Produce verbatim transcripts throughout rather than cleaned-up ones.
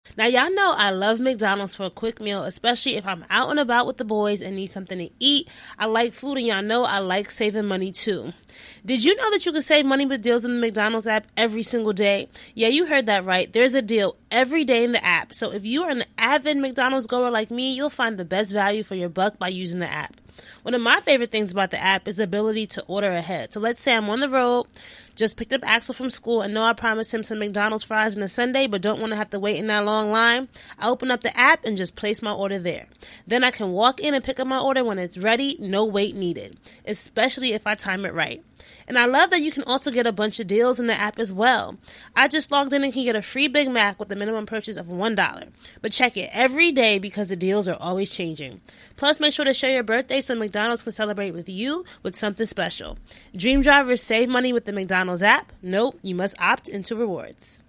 Now, y'all know I love McDonald's for a quick meal, especially if I'm out and about with the boys and need something to eat. I like food, and y'all know I like saving money, too. Did you know that you can save money with deals in the McDonald's app every single day? Yeah, you heard that right. There's a deal every day in the app. So if you are an avid McDonald's goer like me, you'll find the best value for your buck by using the app. One of my favorite things about the app is the ability to order ahead. So let's say I'm on the road, just picked up Axel from school, and know I promised him some McDonald's fries on a Sunday, but don't want to have to wait in that long line. I open up the app and just place my order there. Then I can walk in and pick up my order when it's ready, no wait needed, especially if I time it right. And I love that you can also get a bunch of deals in the app as well. I just logged in and can get a free Big Mac with a minimum purchase of one dollar. But check it every day because the deals are always changing. Plus, make sure to share your birthday so McDonald's can celebrate with you with something special. Dream drivers save money with the McDonald's app. Nope, you must opt into rewards.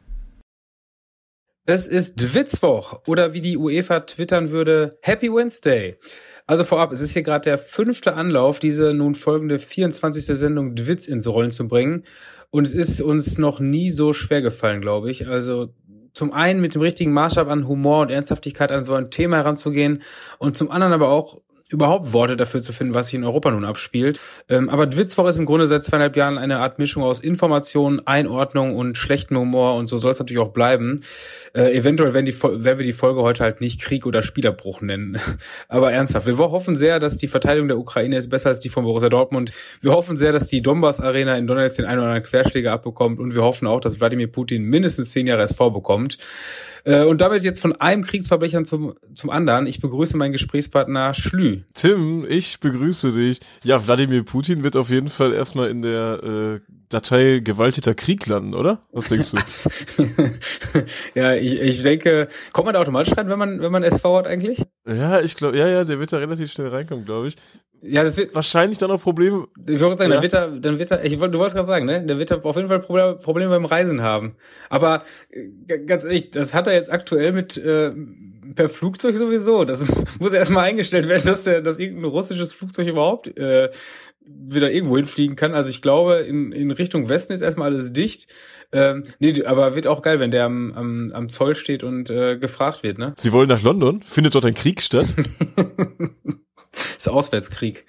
Es ist Witzwoch oder wie die UEFA twittern würde, Happy Wednesday. Also vorab, es ist hier gerade der fünfte Anlauf, diese nun folgende vierundzwanzigste Sendung Dwitz ins Rollen zu bringen. Und es ist uns noch nie so schwer gefallen, glaube ich. Also zum einen mit dem richtigen Maßstab an Humor und Ernsthaftigkeit an so ein Thema heranzugehen und zum anderen aber auch überhaupt Worte dafür zu finden, was sich in Europa nun abspielt. Ähm, aber Dwitzwoche ist im Grunde seit zweieinhalb Jahren eine Art Mischung aus Information, Einordnung und schlechtem Humor und so soll es natürlich auch bleiben. Äh, eventuell werden, die, werden wir die Folge heute halt nicht Krieg oder Spielerbruch nennen. Aber ernsthaft, wir hoffen sehr, dass die Verteidigung der Ukraine ist besser als die von Borussia Dortmund. Wir hoffen sehr, dass die Donbass-Arena in Donetsk den einen oder anderen Querschläger abbekommt und wir hoffen auch, dass Wladimir Putin mindestens zehn Jahre S V bekommt. Und damit jetzt von einem Kriegsverbrechern zum zum anderen. Ich begrüße meinen Gesprächspartner Schlü. Tim, ich begrüße dich. Ja, Wladimir Putin wird auf jeden Fall erstmal in der äh, Datei gewaltiger Krieg landen, oder? Was denkst du? Ja, ich, ich denke, kommt man da automatisch rein, wenn man wenn man S V hat eigentlich? Ja, ich glaube, ja, ja, der wird da relativ schnell reinkommen, glaube ich. Ja, das wird wahrscheinlich dann auch Probleme. Ich wollte sagen, ja. dann wird er, dann wird er, ich wollte, du wolltest gerade sagen, ne? Der wird er auf jeden Fall Probleme, Probleme beim Reisen haben. Aber äh, ganz ehrlich, das hat er jetzt aktuell mit äh, per Flugzeug sowieso. Das muss erstmal eingestellt werden, dass der, dass irgendein russisches Flugzeug überhaupt äh, wieder irgendwo hinfliegen kann. Also ich glaube, in, in Richtung Westen ist erstmal alles dicht. Ähm, nee, aber wird auch geil, wenn der am, am, am Zoll steht und äh, gefragt wird, ne? Sie wollen nach London? Findet dort ein Krieg statt? Das ist Auswärtskrieg.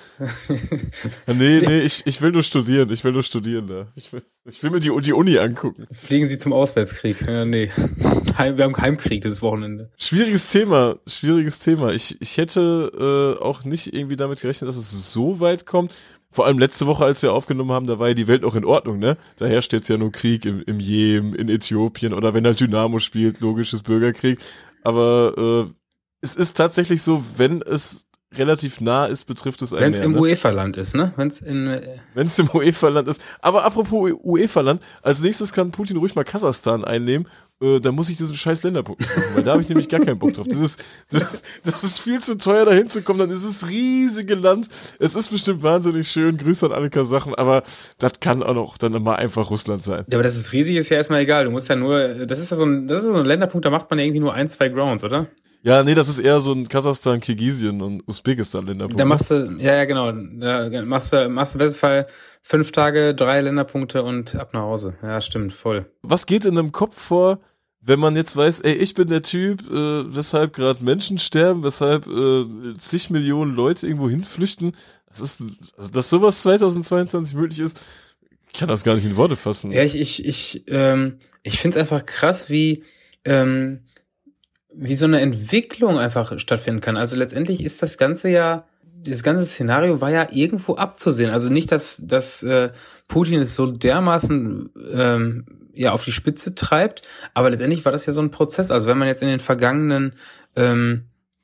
Nee, nee, ich, ich will nur studieren. Ich will nur studieren da. Ich will, ich will mir die, die Uni angucken. Fliegen Sie zum Auswärtskrieg? Ja, nee. Heim, wir haben Heimkrieg dieses Wochenende. Schwieriges Thema. Schwieriges Thema. Ich, ich hätte äh, auch nicht irgendwie damit gerechnet, dass es so weit kommt. Vor allem letzte Woche, als wir aufgenommen haben, da war ja die Welt noch in Ordnung, ne? Da herrscht jetzt ja nur Krieg im, im Jemen, in Äthiopien oder wenn halt Dynamo spielt, logisches Bürgerkrieg. Aber äh, es ist tatsächlich so, wenn es relativ nah ist, betrifft es einen. Wenn es im ne? UEFA-Land ist, ne? Wenn es in äh Wenn es im UEFA-Land ist. Aber apropos UEFA-Land, als nächstes kann Putin ruhig mal Kasachstan einnehmen. Äh, da muss ich diesen scheiß Länderpunkt machen, weil da habe ich nämlich gar keinen Bock drauf. Das ist, das, das ist viel zu teuer, da hinzukommen. Dann ist es riesige Land. Es ist bestimmt wahnsinnig schön. Grüße an alle Kasachen. Aber das kann auch noch dann mal einfach Russland sein. Ja, aber das ist riesig, ist ja erstmal egal. Du musst ja nur, das ist ja so ein, das ist so ein Länderpunkt, da macht man ja irgendwie nur ein, zwei Grounds, oder? Ja, nee, das ist eher so ein Kasachstan, Kirgisien und Usbekistan Länderpunkt. Da machst du, ja, ja, genau. Da machst du, machst du im besten Fall fünf Tage, drei Länderpunkte und ab nach Hause. Ja, stimmt, voll. Was geht in einem Kopf vor, wenn man jetzt weiß, ey, ich bin der Typ, äh, weshalb gerade Menschen sterben, weshalb äh, zig Millionen Leute irgendwo hinflüchten? Das ist, also, dass sowas zweitausendzweiundzwanzig möglich ist, ich kann das gar nicht in Worte fassen. Ja, ich, ich, ich, ähm, ich find's einfach krass, wie, ähm, wie so eine Entwicklung einfach stattfinden kann. Also letztendlich ist das Ganze ja, das ganze Szenario war ja irgendwo abzusehen. Also nicht, dass, dass äh, Putin es so dermaßen ähm, ja auf die Spitze treibt, aber letztendlich war das ja so ein Prozess. Also wenn man jetzt in den vergangenen ähm,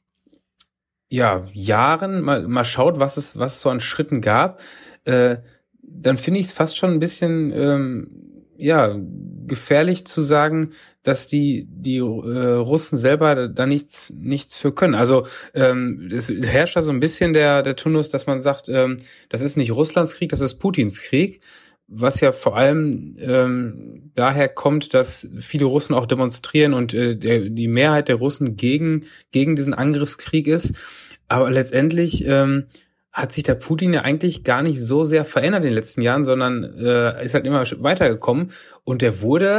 ja Jahren mal mal schaut, was es was es so an Schritten gab, äh, dann finde ich es fast schon ein bisschen ähm, ja gefährlich zu sagen, dass die die äh, Russen selber da nichts nichts für können. Also ähm, es herrscht da so ein bisschen der der Turnus, dass man sagt, ähm, das ist nicht Russlands Krieg, das ist Putins Krieg, was ja vor allem ähm, daher kommt, dass viele Russen auch demonstrieren und äh, der, die Mehrheit der Russen gegen gegen diesen Angriffskrieg ist. Aber letztendlich ähm, hat sich der Putin ja eigentlich gar nicht so sehr verändert in den letzten Jahren, sondern äh, ist halt immer weitergekommen und der wurde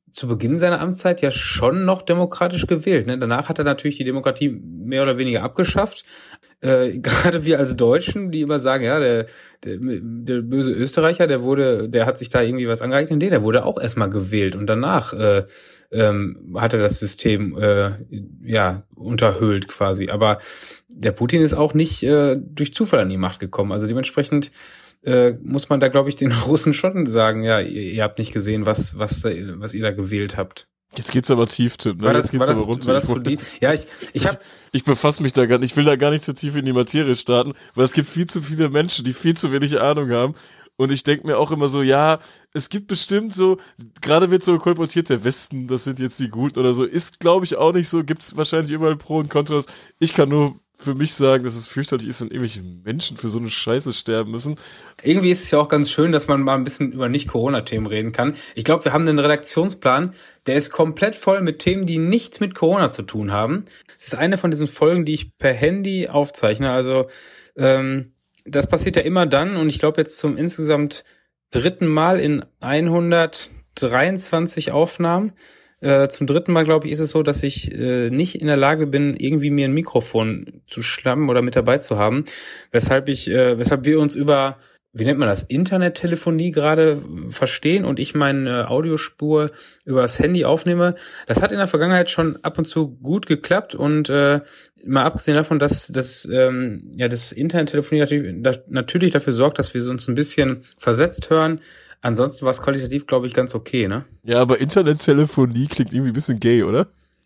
zu Beginn seiner Amtszeit ja schon noch demokratisch gewählt. Ne? Danach hat er natürlich die Demokratie mehr oder weniger abgeschafft. Äh, gerade wir als Deutschen, die immer sagen, ja, der, der, der böse Österreicher, der wurde, der hat sich da irgendwie was angeeignet. Nee, der wurde auch erstmal gewählt und danach äh, ähm, hat er das System äh, ja unterhöhlt quasi. Aber der Putin ist auch nicht äh, durch Zufall an die Macht gekommen. Also dementsprechend äh, muss man da, glaube ich, den Russen schon sagen, ja, ihr, ihr habt nicht gesehen, was was was ihr da gewählt habt. Jetzt geht's aber tief, Tim. Ne? War das, Jetzt geht's war das, aber runter. war das für die? Ja, ich, ich hab, ich befasse mich da gar nicht, ich will da gar nicht zu tief in die Materie starten, weil es gibt viel zu viele Menschen, die viel zu wenig Ahnung haben. Und ich denke mir auch immer so, ja, es gibt bestimmt so, gerade wird so kolportiert, der Westen, das sind jetzt die Guten oder so, ist, glaube ich, auch nicht so, gibt's wahrscheinlich überall Pro und Kontras. Ich kann nur für mich sagen, dass es fürchterlich ist, wenn irgendwelche Menschen für so eine Scheiße sterben müssen. Irgendwie ist es ja auch ganz schön, dass man mal ein bisschen über Nicht-Corona-Themen reden kann. Ich glaube, wir haben einen Redaktionsplan, der ist komplett voll mit Themen, die nichts mit Corona zu tun haben. Es ist eine von diesen Folgen, die ich per Handy aufzeichne. Also ähm, das passiert ja immer dann und ich glaube jetzt zum insgesamt dritten Mal in hundertdreiundzwanzig Aufnahmen. Äh, zum dritten Mal, glaube ich, ist es so, dass ich äh, nicht in der Lage bin, irgendwie mir ein Mikrofon zu schnappen oder mit dabei zu haben, weshalb ich, äh, weshalb wir uns über, wie nennt man das, Internettelefonie gerade verstehen und ich meine Audiospur über das Handy aufnehme. Das hat in der Vergangenheit schon ab und zu gut geklappt und äh, mal abgesehen davon, dass das ähm, ja das Internettelefonie natürlich, da, natürlich dafür sorgt, dass wir uns ein bisschen versetzt hören. Ansonsten war es qualitativ, glaube ich, ganz okay, ne? Ja, aber Internettelefonie klingt irgendwie ein bisschen gay, oder?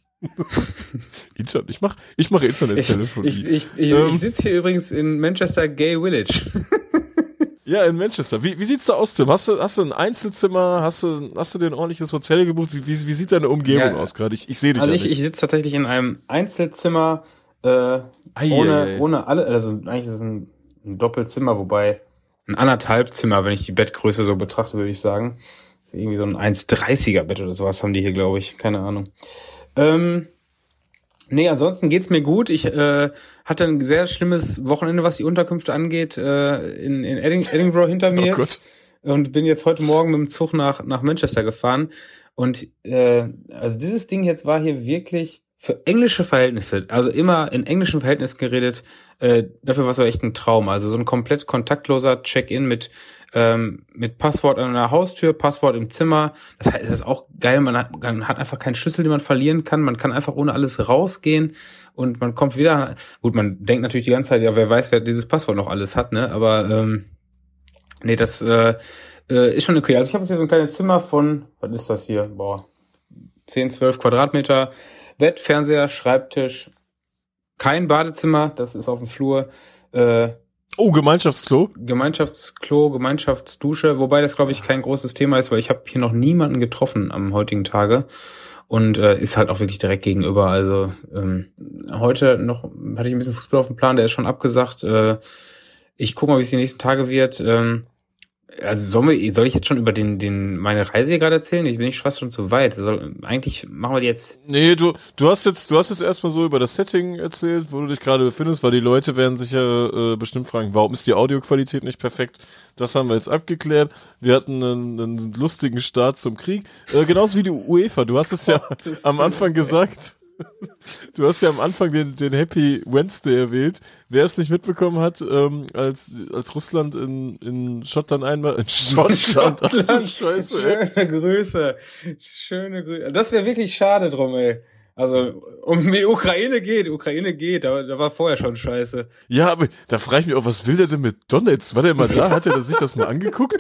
Internet, ich mach, ich mache Internettelefonie. Ich, ich, ich, ähm, ich sitze hier übrigens in Manchester Gay Village. Ja, in Manchester. Wie, wie sieht's da aus, Tim? Hast du, hast du ein Einzelzimmer? Hast du, hast du dir ein ordentliches Hotel gebucht? Wie, wie, wie sieht deine Umgebung Ja, aus gerade? Ich, ich sehe dich also ja ich, nicht. ich sitze tatsächlich in einem Einzelzimmer, äh, Ei, ohne, ei, ei. ohne alle, also eigentlich ist es ein, ein Doppelzimmer, wobei ein anderthalb Zimmer, wenn ich die Bettgröße so betrachte, würde ich sagen. Das ist irgendwie so ein eins dreißiger Bett oder sowas haben die hier, glaube ich. Keine Ahnung. Ähm, nee, ansonsten geht's mir gut. Ich äh, hatte ein sehr schlimmes Wochenende, was die Unterkünfte angeht, äh, in, in Edding, Edinburgh hinter mir Oh jetzt. Gott. Und bin jetzt heute Morgen mit dem Zug nach, nach Manchester gefahren. Und äh, also dieses Ding jetzt war hier wirklich für englische Verhältnisse, also immer in englischen Verhältnissen geredet, äh, dafür war es aber echt ein Traum. Also so ein komplett kontaktloser Check-in mit ähm, mit Passwort an der Haustür, Passwort im Zimmer. Das heißt, das ist auch geil, man hat, man hat einfach keinen Schlüssel, den man verlieren kann. Man kann einfach ohne alles rausgehen und man kommt wieder. Gut, man denkt natürlich die ganze Zeit, ja, wer weiß, wer dieses Passwort noch alles hat, ne? Aber ähm, nee, das äh, äh, ist schon okay. Also ich habe jetzt hier so ein kleines Zimmer von, was ist das hier? Boah, zehn, zwölf Quadratmeter. Bett, Fernseher, Schreibtisch, kein Badezimmer, das ist auf dem Flur. Äh, Oh, Gemeinschaftsklo? Gemeinschaftsklo, Gemeinschaftsdusche, wobei das, glaube ich, kein großes Thema ist, weil ich habe hier noch niemanden getroffen am heutigen Tage und äh, ist halt auch wirklich direkt gegenüber. Also ähm, heute noch hatte ich ein bisschen Fußball auf dem Plan, der ist schon abgesagt. Äh, ich gucke mal, wie es die nächsten Tage wird. Ähm, Also sollen wir, soll ich jetzt schon über den, den, meine Reise hier gerade erzählen? Ich bin nicht fast schon zu weit. Soll, eigentlich machen wir die jetzt. Nee, du, du hast jetzt, du hast jetzt erstmal so über das Setting erzählt, wo du dich gerade befindest, weil die Leute werden sich ja äh, bestimmt fragen, warum ist die Audioqualität nicht perfekt? Das haben wir jetzt abgeklärt. Wir hatten einen, einen lustigen Start zum Krieg. Äh, genauso wie die UEFA. Du hast es ja am Anfang gesagt. Du hast ja am Anfang den, den Happy Wednesday erwähnt. Wer es nicht mitbekommen hat, ähm, als, als Russland in, in Schottland einmal, in Schottland, Schottland. Scheiße, ey. Schöne Grüße. Schöne Grüße. Das wäre wirklich schade drum, ey. Also, um die Ukraine geht, Ukraine geht, aber da war vorher schon scheiße. Ja, aber da frage ich mich auch, was will der denn mit Donetsk? War der mal da? Hat er sich das mal angeguckt?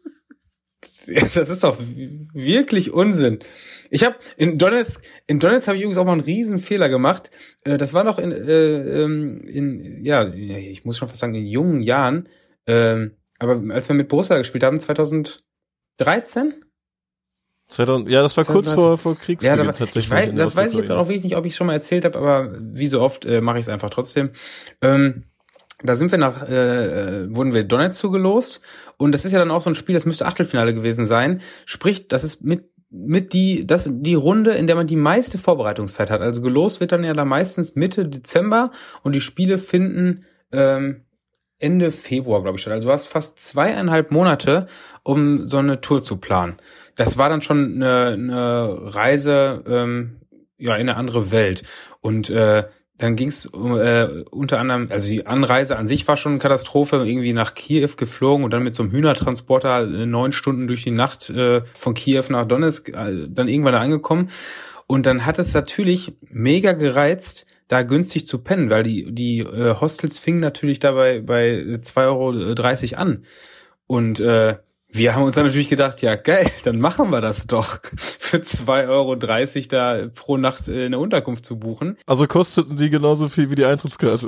Das ist doch wirklich Unsinn. Ich habe in Donetsk, in Donetsk habe ich übrigens auch mal einen riesen Fehler gemacht. Das war noch in, äh, in, ja, ich muss schon fast sagen, in jungen Jahren. Ähm, aber als wir mit Borussia gespielt haben, zweitausenddreizehn? zweitausend, ja, das war kurz vor, vor Kriegsbeginn ja, da war, tatsächlich. Ich weiß, das weiß ich jetzt auch wirklich nicht, ob ich es schon mal erzählt habe, aber wie so oft äh, mache ich es einfach trotzdem. Ähm, Da sind wir nach, äh, wurden wir Donetsk zugelost und das ist ja dann auch so ein Spiel, das müsste Achtelfinale gewesen sein. Sprich, das ist mit mit die das die Runde, in der man die meiste Vorbereitungszeit hat. Also gelost wird dann ja da meistens Mitte Dezember und die Spiele finden ähm, Ende Februar, glaube ich, statt. Also du hast fast zweieinhalb Monate, um so eine Tour zu planen. das war dann schon eine, eine Reise ähm, ja in eine andere Welt. Und äh, dann ging's äh, unter anderem, also die Anreise an sich war schon eine Katastrophe, irgendwie nach Kiew geflogen und dann mit so einem Hühnertransporter äh, neun Stunden durch die Nacht äh, von Kiew nach Donetsk äh, dann irgendwann da angekommen. Und dann hat es natürlich mega gereizt, da günstig zu pennen, weil die die äh, Hostels fingen natürlich dabei bei zwei Euro dreißig an. Und äh, wir haben uns dann natürlich gedacht, ja geil, dann machen wir das doch, für zwei Euro dreißig da pro Nacht äh, eine Unterkunft zu buchen. Also kosteten die genauso viel wie die Eintrittskarte?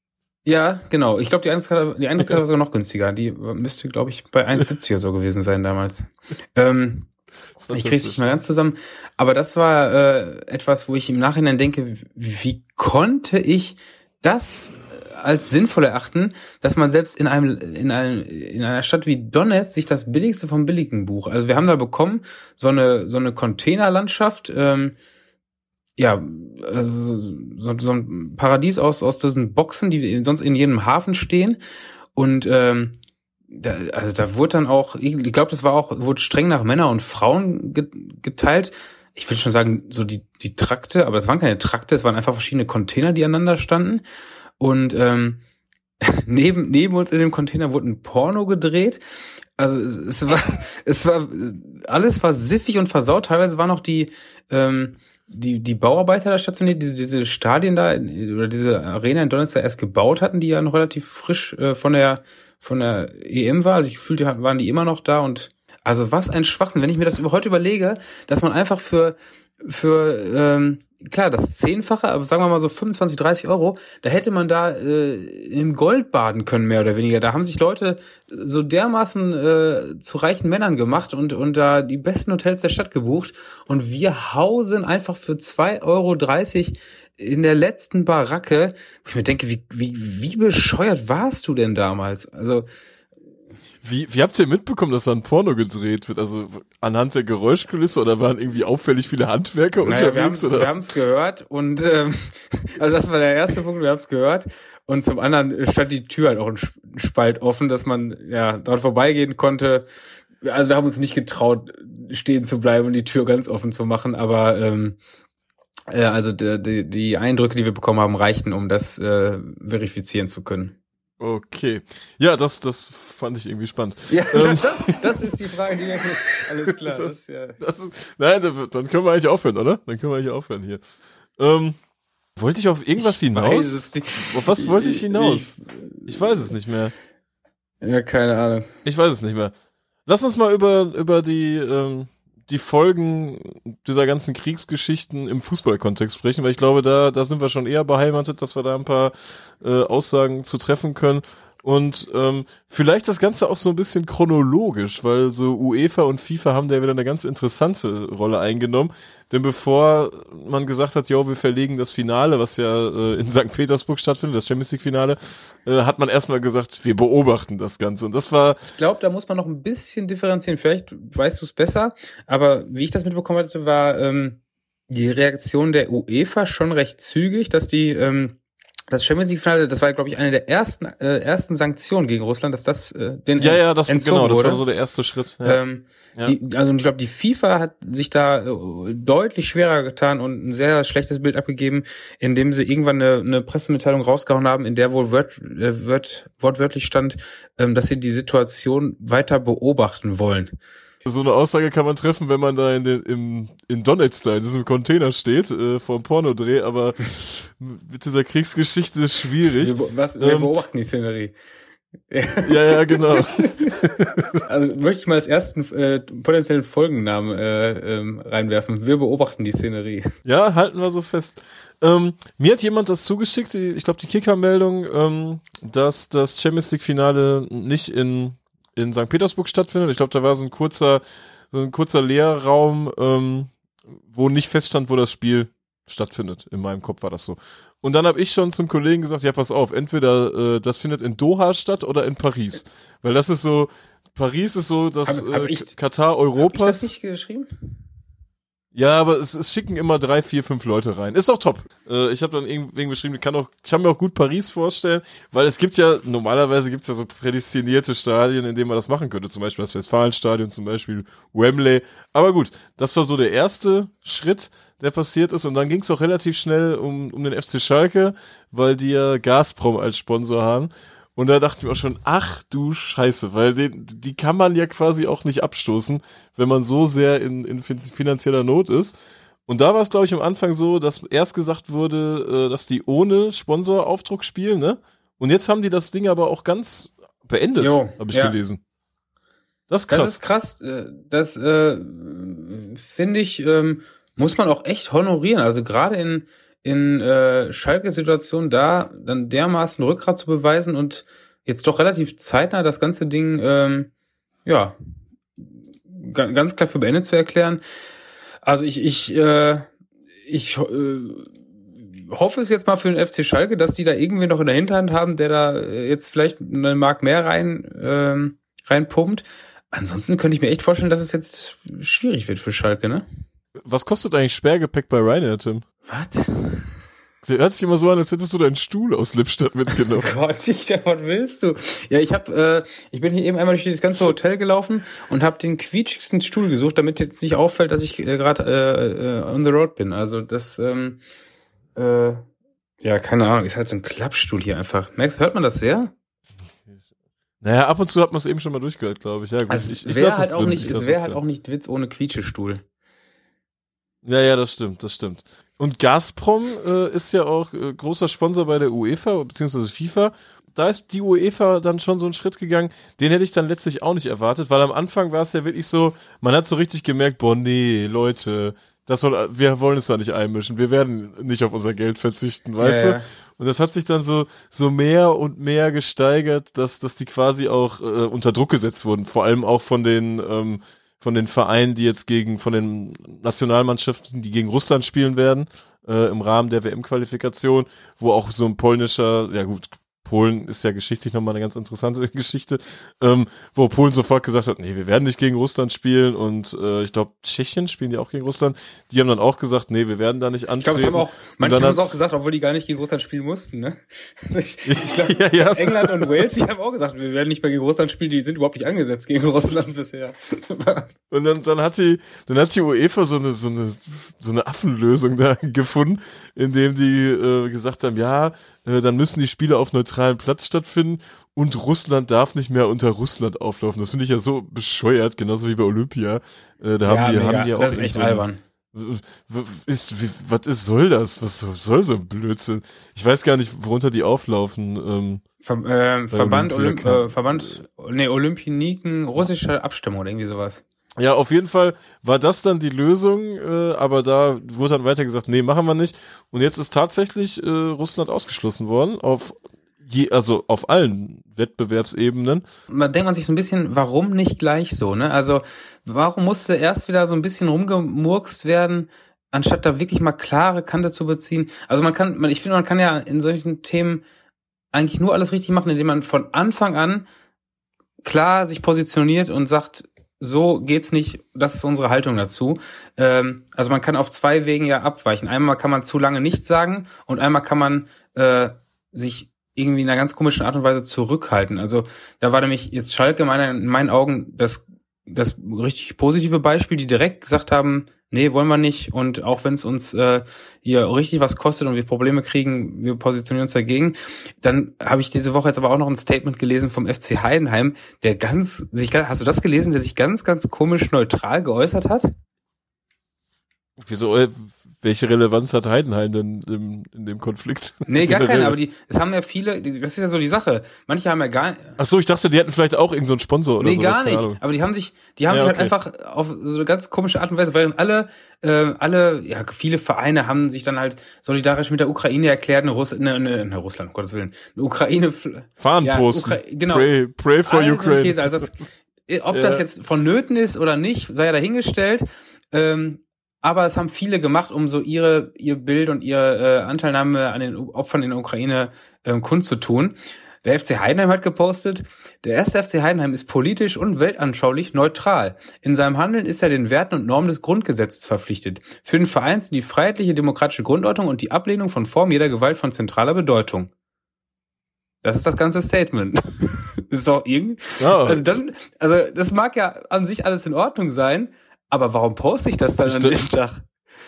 Ja, genau. Ich glaube, die Eintrittskarte, die Eintrittskarte war sogar noch günstiger. Die müsste, glaube ich, bei eins siebzig oder so gewesen sein damals. Ähm, ich krieg's nicht mal ganz zusammen. Aber das war äh, etwas, wo ich im Nachhinein denke, wie, wie konnte ich das als sinnvoll erachten, dass man selbst in einem in einem in einer Stadt wie Donetsk sich das billigste vom Billigen bucht. Also wir haben da bekommen so eine so eine Containerlandschaft, ähm, ja, also so, so ein Paradies aus aus diesen Boxen, die sonst in jedem Hafen stehen. Und ähm, da, also da wurde dann auch, ich glaube, das war auch wurde streng nach Männer und Frauen geteilt. Ich will schon sagen, so die die Trakte, aber das waren keine Trakte, es waren einfach verschiedene Container, die aneinander standen. Und ähm, neben neben uns in dem Container wurde ein Porno gedreht. Also es, es war es war alles war siffig und versaut. Teilweise waren noch die ähm, die die Bauarbeiter da stationiert, diese diese Stadien da oder diese Arena in Donetsk erst gebaut hatten, die ja noch relativ frisch äh, von der von der E M war. Also ich gefühlt waren die immer noch da. Und also was ein Schwachsinn, wenn ich mir das über heute überlege, dass man einfach für für ähm, klar, das Zehnfache, aber sagen wir mal so fünfundzwanzig, dreißig Euro, da hätte man da äh, im Gold baden können, mehr oder weniger. Da haben sich Leute so dermaßen äh, zu reichen Männern gemacht und und da die besten Hotels der Stadt gebucht. Und wir hausen einfach für zwei Euro dreißig in der letzten Baracke. Wo ich mir denke, wie wie wie bescheuert warst du denn damals? Also Wie, wie habt ihr mitbekommen, dass da ein Porno gedreht wird? Also anhand der Geräuschkulisse oder waren irgendwie auffällig viele Handwerker naja, unterwegs? Wir haben, oder? Wir haben es gehört und ähm, also das war der erste Punkt, wir haben es gehört. Und zum anderen stand die Tür halt auch ein Spalt offen, dass man ja dort vorbeigehen konnte. Also wir haben uns nicht getraut, stehen zu bleiben und die Tür ganz offen zu machen, aber ähm, äh, also die, die, die Eindrücke, die wir bekommen haben, reichten, um das äh, verifizieren zu können. Okay. Ja, das, das fand ich irgendwie spannend. Ja, ähm, das, das ist die Frage, die mir nicht, alles klar. Das, das, ja. das ist, nein, dann können wir eigentlich aufhören, oder? Dann können wir eigentlich aufhören hier. Ähm, wollte ich auf irgendwas ich hinaus? Weiß es nicht. Auf was wollte ich hinaus? Ich, ich weiß es nicht mehr. Ja, keine Ahnung. Ich weiß es nicht mehr. Lass uns mal über, über die, ähm, die Folgen dieser ganzen Kriegsgeschichten im Fußballkontext sprechen, weil ich glaube, da, da sind wir schon eher beheimatet, dass wir da ein paar äh, Aussagen zu treffen können. Und ähm, vielleicht das Ganze auch so ein bisschen chronologisch, weil so UEFA und FIFA haben da ja wieder eine ganz interessante Rolle eingenommen. Denn bevor man gesagt hat, jo, wir verlegen das Finale, was ja äh, in Sankt Petersburg stattfindet, das Champions League Finale, äh, hat man erstmal gesagt, wir beobachten das Ganze. Und das war... Ich glaube, da muss man noch ein bisschen differenzieren. Vielleicht weißt du es besser, aber wie ich das mitbekommen hatte, war ähm, die Reaktion der UEFA schon recht zügig, dass die... Ähm, Das Champions League Finale, das war, glaube ich, eine der ersten äh, ersten Sanktionen gegen Russland, dass das äh, den ja ja das entzogen genau das wurde. war so der erste Schritt. Ja. Ähm, ja. die, also ich glaube, die FIFA hat sich da äh, deutlich schwerer getan und ein sehr schlechtes Bild abgegeben, indem sie irgendwann eine, eine Pressemitteilung rausgehauen haben, in der wohl wört, äh, wört, wortwörtlich stand, ähm, dass sie die Situation weiter beobachten wollen. So eine Aussage kann man treffen, wenn man da in den, im, in Donetsk da in diesem Container steht, äh, vor dem Pornodreh, aber mit dieser Kriegsgeschichte ist es schwierig. Wir, was, wir ähm, beobachten die Szenerie. Ja, ja, genau. Also möchte ich mal als ersten äh, potenziellen Folgennamen äh, ähm, reinwerfen. Wir beobachten die Szenerie. Ja, halten wir so fest. Ähm, mir hat jemand das zugeschickt, die, ich glaube die Kicker-Meldung, ähm, dass das Champions League-Finale nicht in in Sankt Petersburg stattfindet. Ich glaube, da war so ein kurzer, so ein kurzer Leerraum, ähm, wo nicht feststand, wo das Spiel stattfindet. In meinem Kopf war das so. Und dann habe ich schon zum Kollegen gesagt, ja, pass auf, entweder äh, das findet in Doha statt oder in Paris. Weil das ist so, Paris ist so das hab, hab äh, ich, Katar Europas. Hab ich das nicht geschrieben? Ja, aber es, es schicken immer drei, vier, fünf Leute rein. Ist doch top. Äh, ich habe dann irgendwie geschrieben, ich kann, auch, ich kann mir auch gut Paris vorstellen, weil es gibt ja, normalerweise gibt es ja so prädestinierte Stadien, in denen man das machen könnte. Zum Beispiel das Westfalenstadion, zum Beispiel Wembley. Aber gut, das war so der erste Schritt, der passiert ist. Und dann ging es auch relativ schnell um, um den F C Schalke, weil die ja Gazprom als Sponsor haben. Und da dachte ich mir auch schon, ach du Scheiße, weil den, die kann man ja quasi auch nicht abstoßen, wenn man so sehr in, in finanzieller Not ist. Und da war es, glaube ich, am Anfang so, dass erst gesagt wurde, dass die ohne Sponsoraufdruck spielen, ne? Und jetzt haben die das Ding aber auch ganz beendet, habe ich ja. gelesen. Das ist krass. Das ist krass. Das äh, finde ich, ähm, muss man auch echt honorieren. Also gerade in in äh, Schalke-Situationen da dann dermaßen Rückgrat zu beweisen und jetzt doch relativ zeitnah das ganze Ding ähm, ja g- ganz klar für beendet zu erklären. Also ich ich äh, ich äh, hoffe es jetzt mal für den F C Schalke, dass die da irgendwie noch in der Hinterhand haben, der da jetzt vielleicht einen Mark mehr rein ähm, reinpumpt. Ansonsten könnte ich mir echt vorstellen, dass es jetzt schwierig wird für Schalke, ne? Was kostet eigentlich Sperrgepäck bei Ryanair, Tim? Was? Hört sich immer so an, als hättest du deinen Stuhl aus Lippstadt mitgenommen. Oh Gott, ich, was willst du? Ja, ich hab, äh, ich bin hier eben einmal durch das ganze Hotel gelaufen und habe den quietschigsten Stuhl gesucht, damit jetzt nicht auffällt, dass ich äh, gerade äh, äh, on the road bin. Also das, ähm, äh, ja, keine Ahnung, ist halt so ein Klappstuhl hier einfach. Merkst, hört man das sehr? Naja, ab und zu hat man es eben schon mal durchgehört, glaube ich. Ja, gut, also ich, ich wäre lass halt es auch drin. nicht, es wäre halt auch nicht Witz ohne Quietschestuhl. Ja, ja, das stimmt, das stimmt. Und Gazprom äh, ist ja auch äh, großer Sponsor bei der UEFA, beziehungsweise FIFA. Da ist die UEFA dann schon so einen Schritt gegangen, den hätte ich dann letztlich auch nicht erwartet, weil am Anfang war es ja wirklich so, man hat so richtig gemerkt, boah, nee, Leute, das soll, wir wollen es da nicht einmischen, wir werden nicht auf unser Geld verzichten, weißt ja, du? Ja. Und das hat sich dann so so mehr und mehr gesteigert, dass dass die quasi auch äh, unter Druck gesetzt wurden, vor allem auch von den ähm, von den Vereinen, die jetzt gegen, von den Nationalmannschaften, die gegen Russland spielen werden, äh, im Rahmen der W M-Qualifikation, wo auch so ein polnischer, ja gut, Polen ist ja geschichtlich nochmal eine ganz interessante Geschichte, ähm, wo Polen sofort gesagt hat, nee, wir werden nicht gegen Russland spielen und äh, ich glaube, Tschechien spielen die auch gegen Russland, die haben dann auch gesagt, nee, wir werden da nicht antreten. Ich glaube, es haben auch, manche haben es auch gesagt, obwohl die gar nicht gegen Russland spielen mussten, ne? Also ich, ich glaub, ja, ja. England und Wales, die haben auch gesagt, wir werden nicht mehr gegen Russland spielen, die sind überhaupt nicht angesetzt gegen Russland bisher. Und dann, dann hat die, dann hat die UEFA so eine, so eine, so eine Affenlösung da gefunden, indem die äh, gesagt haben, ja, äh, dann müssen die Spiele auf neutralem Platz stattfinden und Russland darf nicht mehr unter Russland auflaufen. Das finde ich ja so bescheuert, genauso wie bei Olympia. Äh, da ja, haben die, mega. haben die auch das ist echt so albern. Ist, wie, was ist, soll das? Was soll so ein Blödsinn? Ich weiß gar nicht, worunter die auflaufen. Ähm, Ver, äh, Verband, Olymp, äh, Verband, nee, Olympioniken russischer Abstammung oder irgendwie sowas. Ja, auf jeden Fall war das dann die Lösung, äh, aber da wurde dann weiter gesagt, nee, machen wir nicht. Und jetzt ist tatsächlich äh, Russland ausgeschlossen worden, auf je, also auf allen Wettbewerbsebenen. Man denkt man sich so ein bisschen, warum nicht gleich so, ne? Also, warum musste erst wieder so ein bisschen rumgemurkst werden, anstatt da wirklich mal klare Kante zu beziehen? Also man kann, man, ich finde, man kann ja in solchen Themen eigentlich nur alles richtig machen, indem man von Anfang an klar sich positioniert und sagt, so geht's nicht, das ist unsere Haltung dazu. Ähm, also man kann auf zwei Wegen ja abweichen. Einmal kann man zu lange nichts sagen und einmal kann man äh, sich irgendwie in einer ganz komischen Art und Weise zurückhalten. Also da war nämlich jetzt Schalke in, meiner, in meinen Augen das das richtig positive Beispiel, die direkt gesagt haben, nee, wollen wir nicht und auch wenn es uns äh, hier richtig was kostet und wir Probleme kriegen, wir positionieren uns dagegen. Dann habe ich diese Woche jetzt aber auch noch ein Statement gelesen vom F C Heidenheim, der ganz sich, hast du das gelesen, der sich ganz, ganz komisch neutral geäußert hat? Wieso, äh, welche Relevanz hat Heidenheim denn im, in dem Konflikt? Nee, gar keine, aber die, es haben ja viele, die, das ist ja so die Sache. Manche haben ja gar nicht. Ach so, ich dachte, die hätten vielleicht auch irgendeinen so einen Sponsor oder so. Nee, gar nicht. Aber die haben sich, die haben ja, sich halt okay. einfach auf so eine ganz komische Art und Weise, während alle, äh, alle, ja, viele Vereine haben sich dann halt solidarisch mit der Ukraine erklärt, eine Russ, ne, ne, ne Russland, um Gottes Willen, eine Ukraine, Fahnen ja, posten. Ukra- genau. Pray, pray for also, Ukraine. Okay, also das, ob ja. das jetzt vonnöten ist oder nicht, sei ja dahingestellt. Ähm, Aber es haben viele gemacht, um so ihre ihr Bild und ihre äh, Anteilnahme an den Opfern in der Ukraine ähm, kundzutun. Der F C Heidenheim hat gepostet, der erste F C Heidenheim ist politisch und weltanschaulich neutral. In seinem Handeln ist er den Werten und Normen des Grundgesetzes verpflichtet. Für den Verein sind die freiheitliche demokratische Grundordnung und die Ablehnung von Formen jeder Gewalt von zentraler Bedeutung. Das ist das ganze Statement. Das ist doch irgendwie, ja. also dann, also das mag ja an sich alles in Ordnung sein, aber warum poste ich das dann Ich an dacht- dem Tag?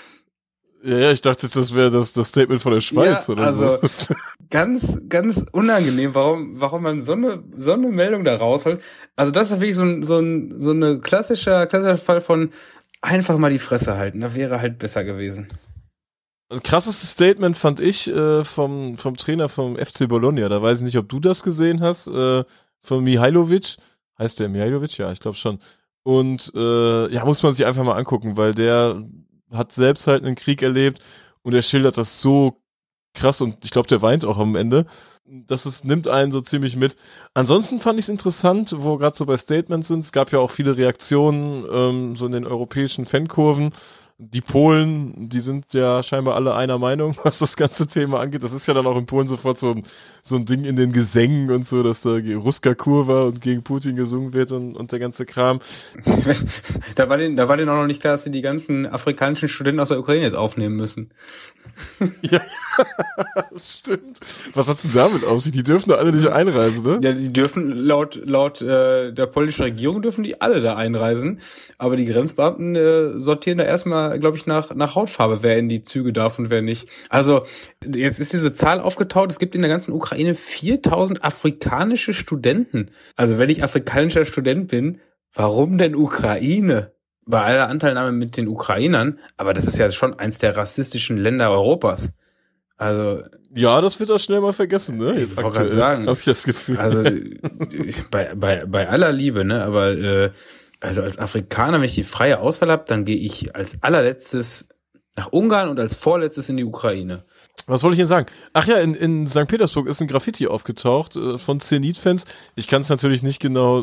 Ja, ja, ich dachte, das wäre das, das Statement von der Schweiz Ja, oder also so. ganz, ganz unangenehm, warum, warum man so eine, so eine Meldung da rausholt. Also das ist wirklich so ein, so ein, so eine klassischer, klassischer Fall von einfach mal die Fresse halten. Da wäre halt besser gewesen. Das krasseste Statement fand ich äh, vom, vom Trainer vom F C Bologna. Da weiß ich nicht, ob du das gesehen hast, äh, von Mihailovic. Heißt der Mihailovic? Ja, ich glaube schon. Und äh, ja, muss man sich einfach mal angucken, weil der hat selbst halt einen Krieg erlebt und er schildert das so krass und ich glaube, der weint auch am Ende. Das ist, nimmt einen so ziemlich mit. Ansonsten fand ich es interessant, wo gerade so bei Statements sind, es gab ja auch viele Reaktionen ähm, so in den europäischen Fankurven. Die Polen, die sind ja scheinbar alle einer Meinung, was das ganze Thema angeht. Das ist ja dann auch in Polen sofort so ein, so ein Ding in den Gesängen und so, dass da Ruska Kurwa und gegen Putin gesungen wird und, und der ganze Kram. Da war denen, da war denen auch noch nicht klar, dass sie die ganzen afrikanischen Studenten aus der Ukraine jetzt aufnehmen müssen. Ja, das stimmt. Was hat's denn damit auf sich? Die dürfen da alle nicht einreisen, ne? Ja, die dürfen laut laut äh, der polnischen Regierung dürfen die alle da einreisen, aber die Grenzbeamten äh, sortieren da erstmal, glaube ich, nach nach Hautfarbe, wer in die Züge darf und wer nicht. Also jetzt ist diese Zahl aufgetaucht, es gibt in der ganzen Ukraine viertausend afrikanische Studenten. Also wenn ich afrikanischer Student bin, warum denn Ukraine? Bei aller Anteilnahme mit den Ukrainern, aber das ist ja schon eins der rassistischen Länder Europas. Also Ja, das wird auch schnell mal vergessen, ne? Ich wollte gerade sagen. Habe ich das Gefühl. Also bei bei bei aller Liebe, ne, aber äh, also als Afrikaner, wenn ich die freie Auswahl habe, dann gehe ich als allerletztes nach Ungarn und als vorletztes in die Ukraine. Was wollte ich hier sagen? Ach ja, in, in Sankt Petersburg ist ein Graffiti aufgetaucht äh, von Zenit-Fans. Ich kann es natürlich nicht genau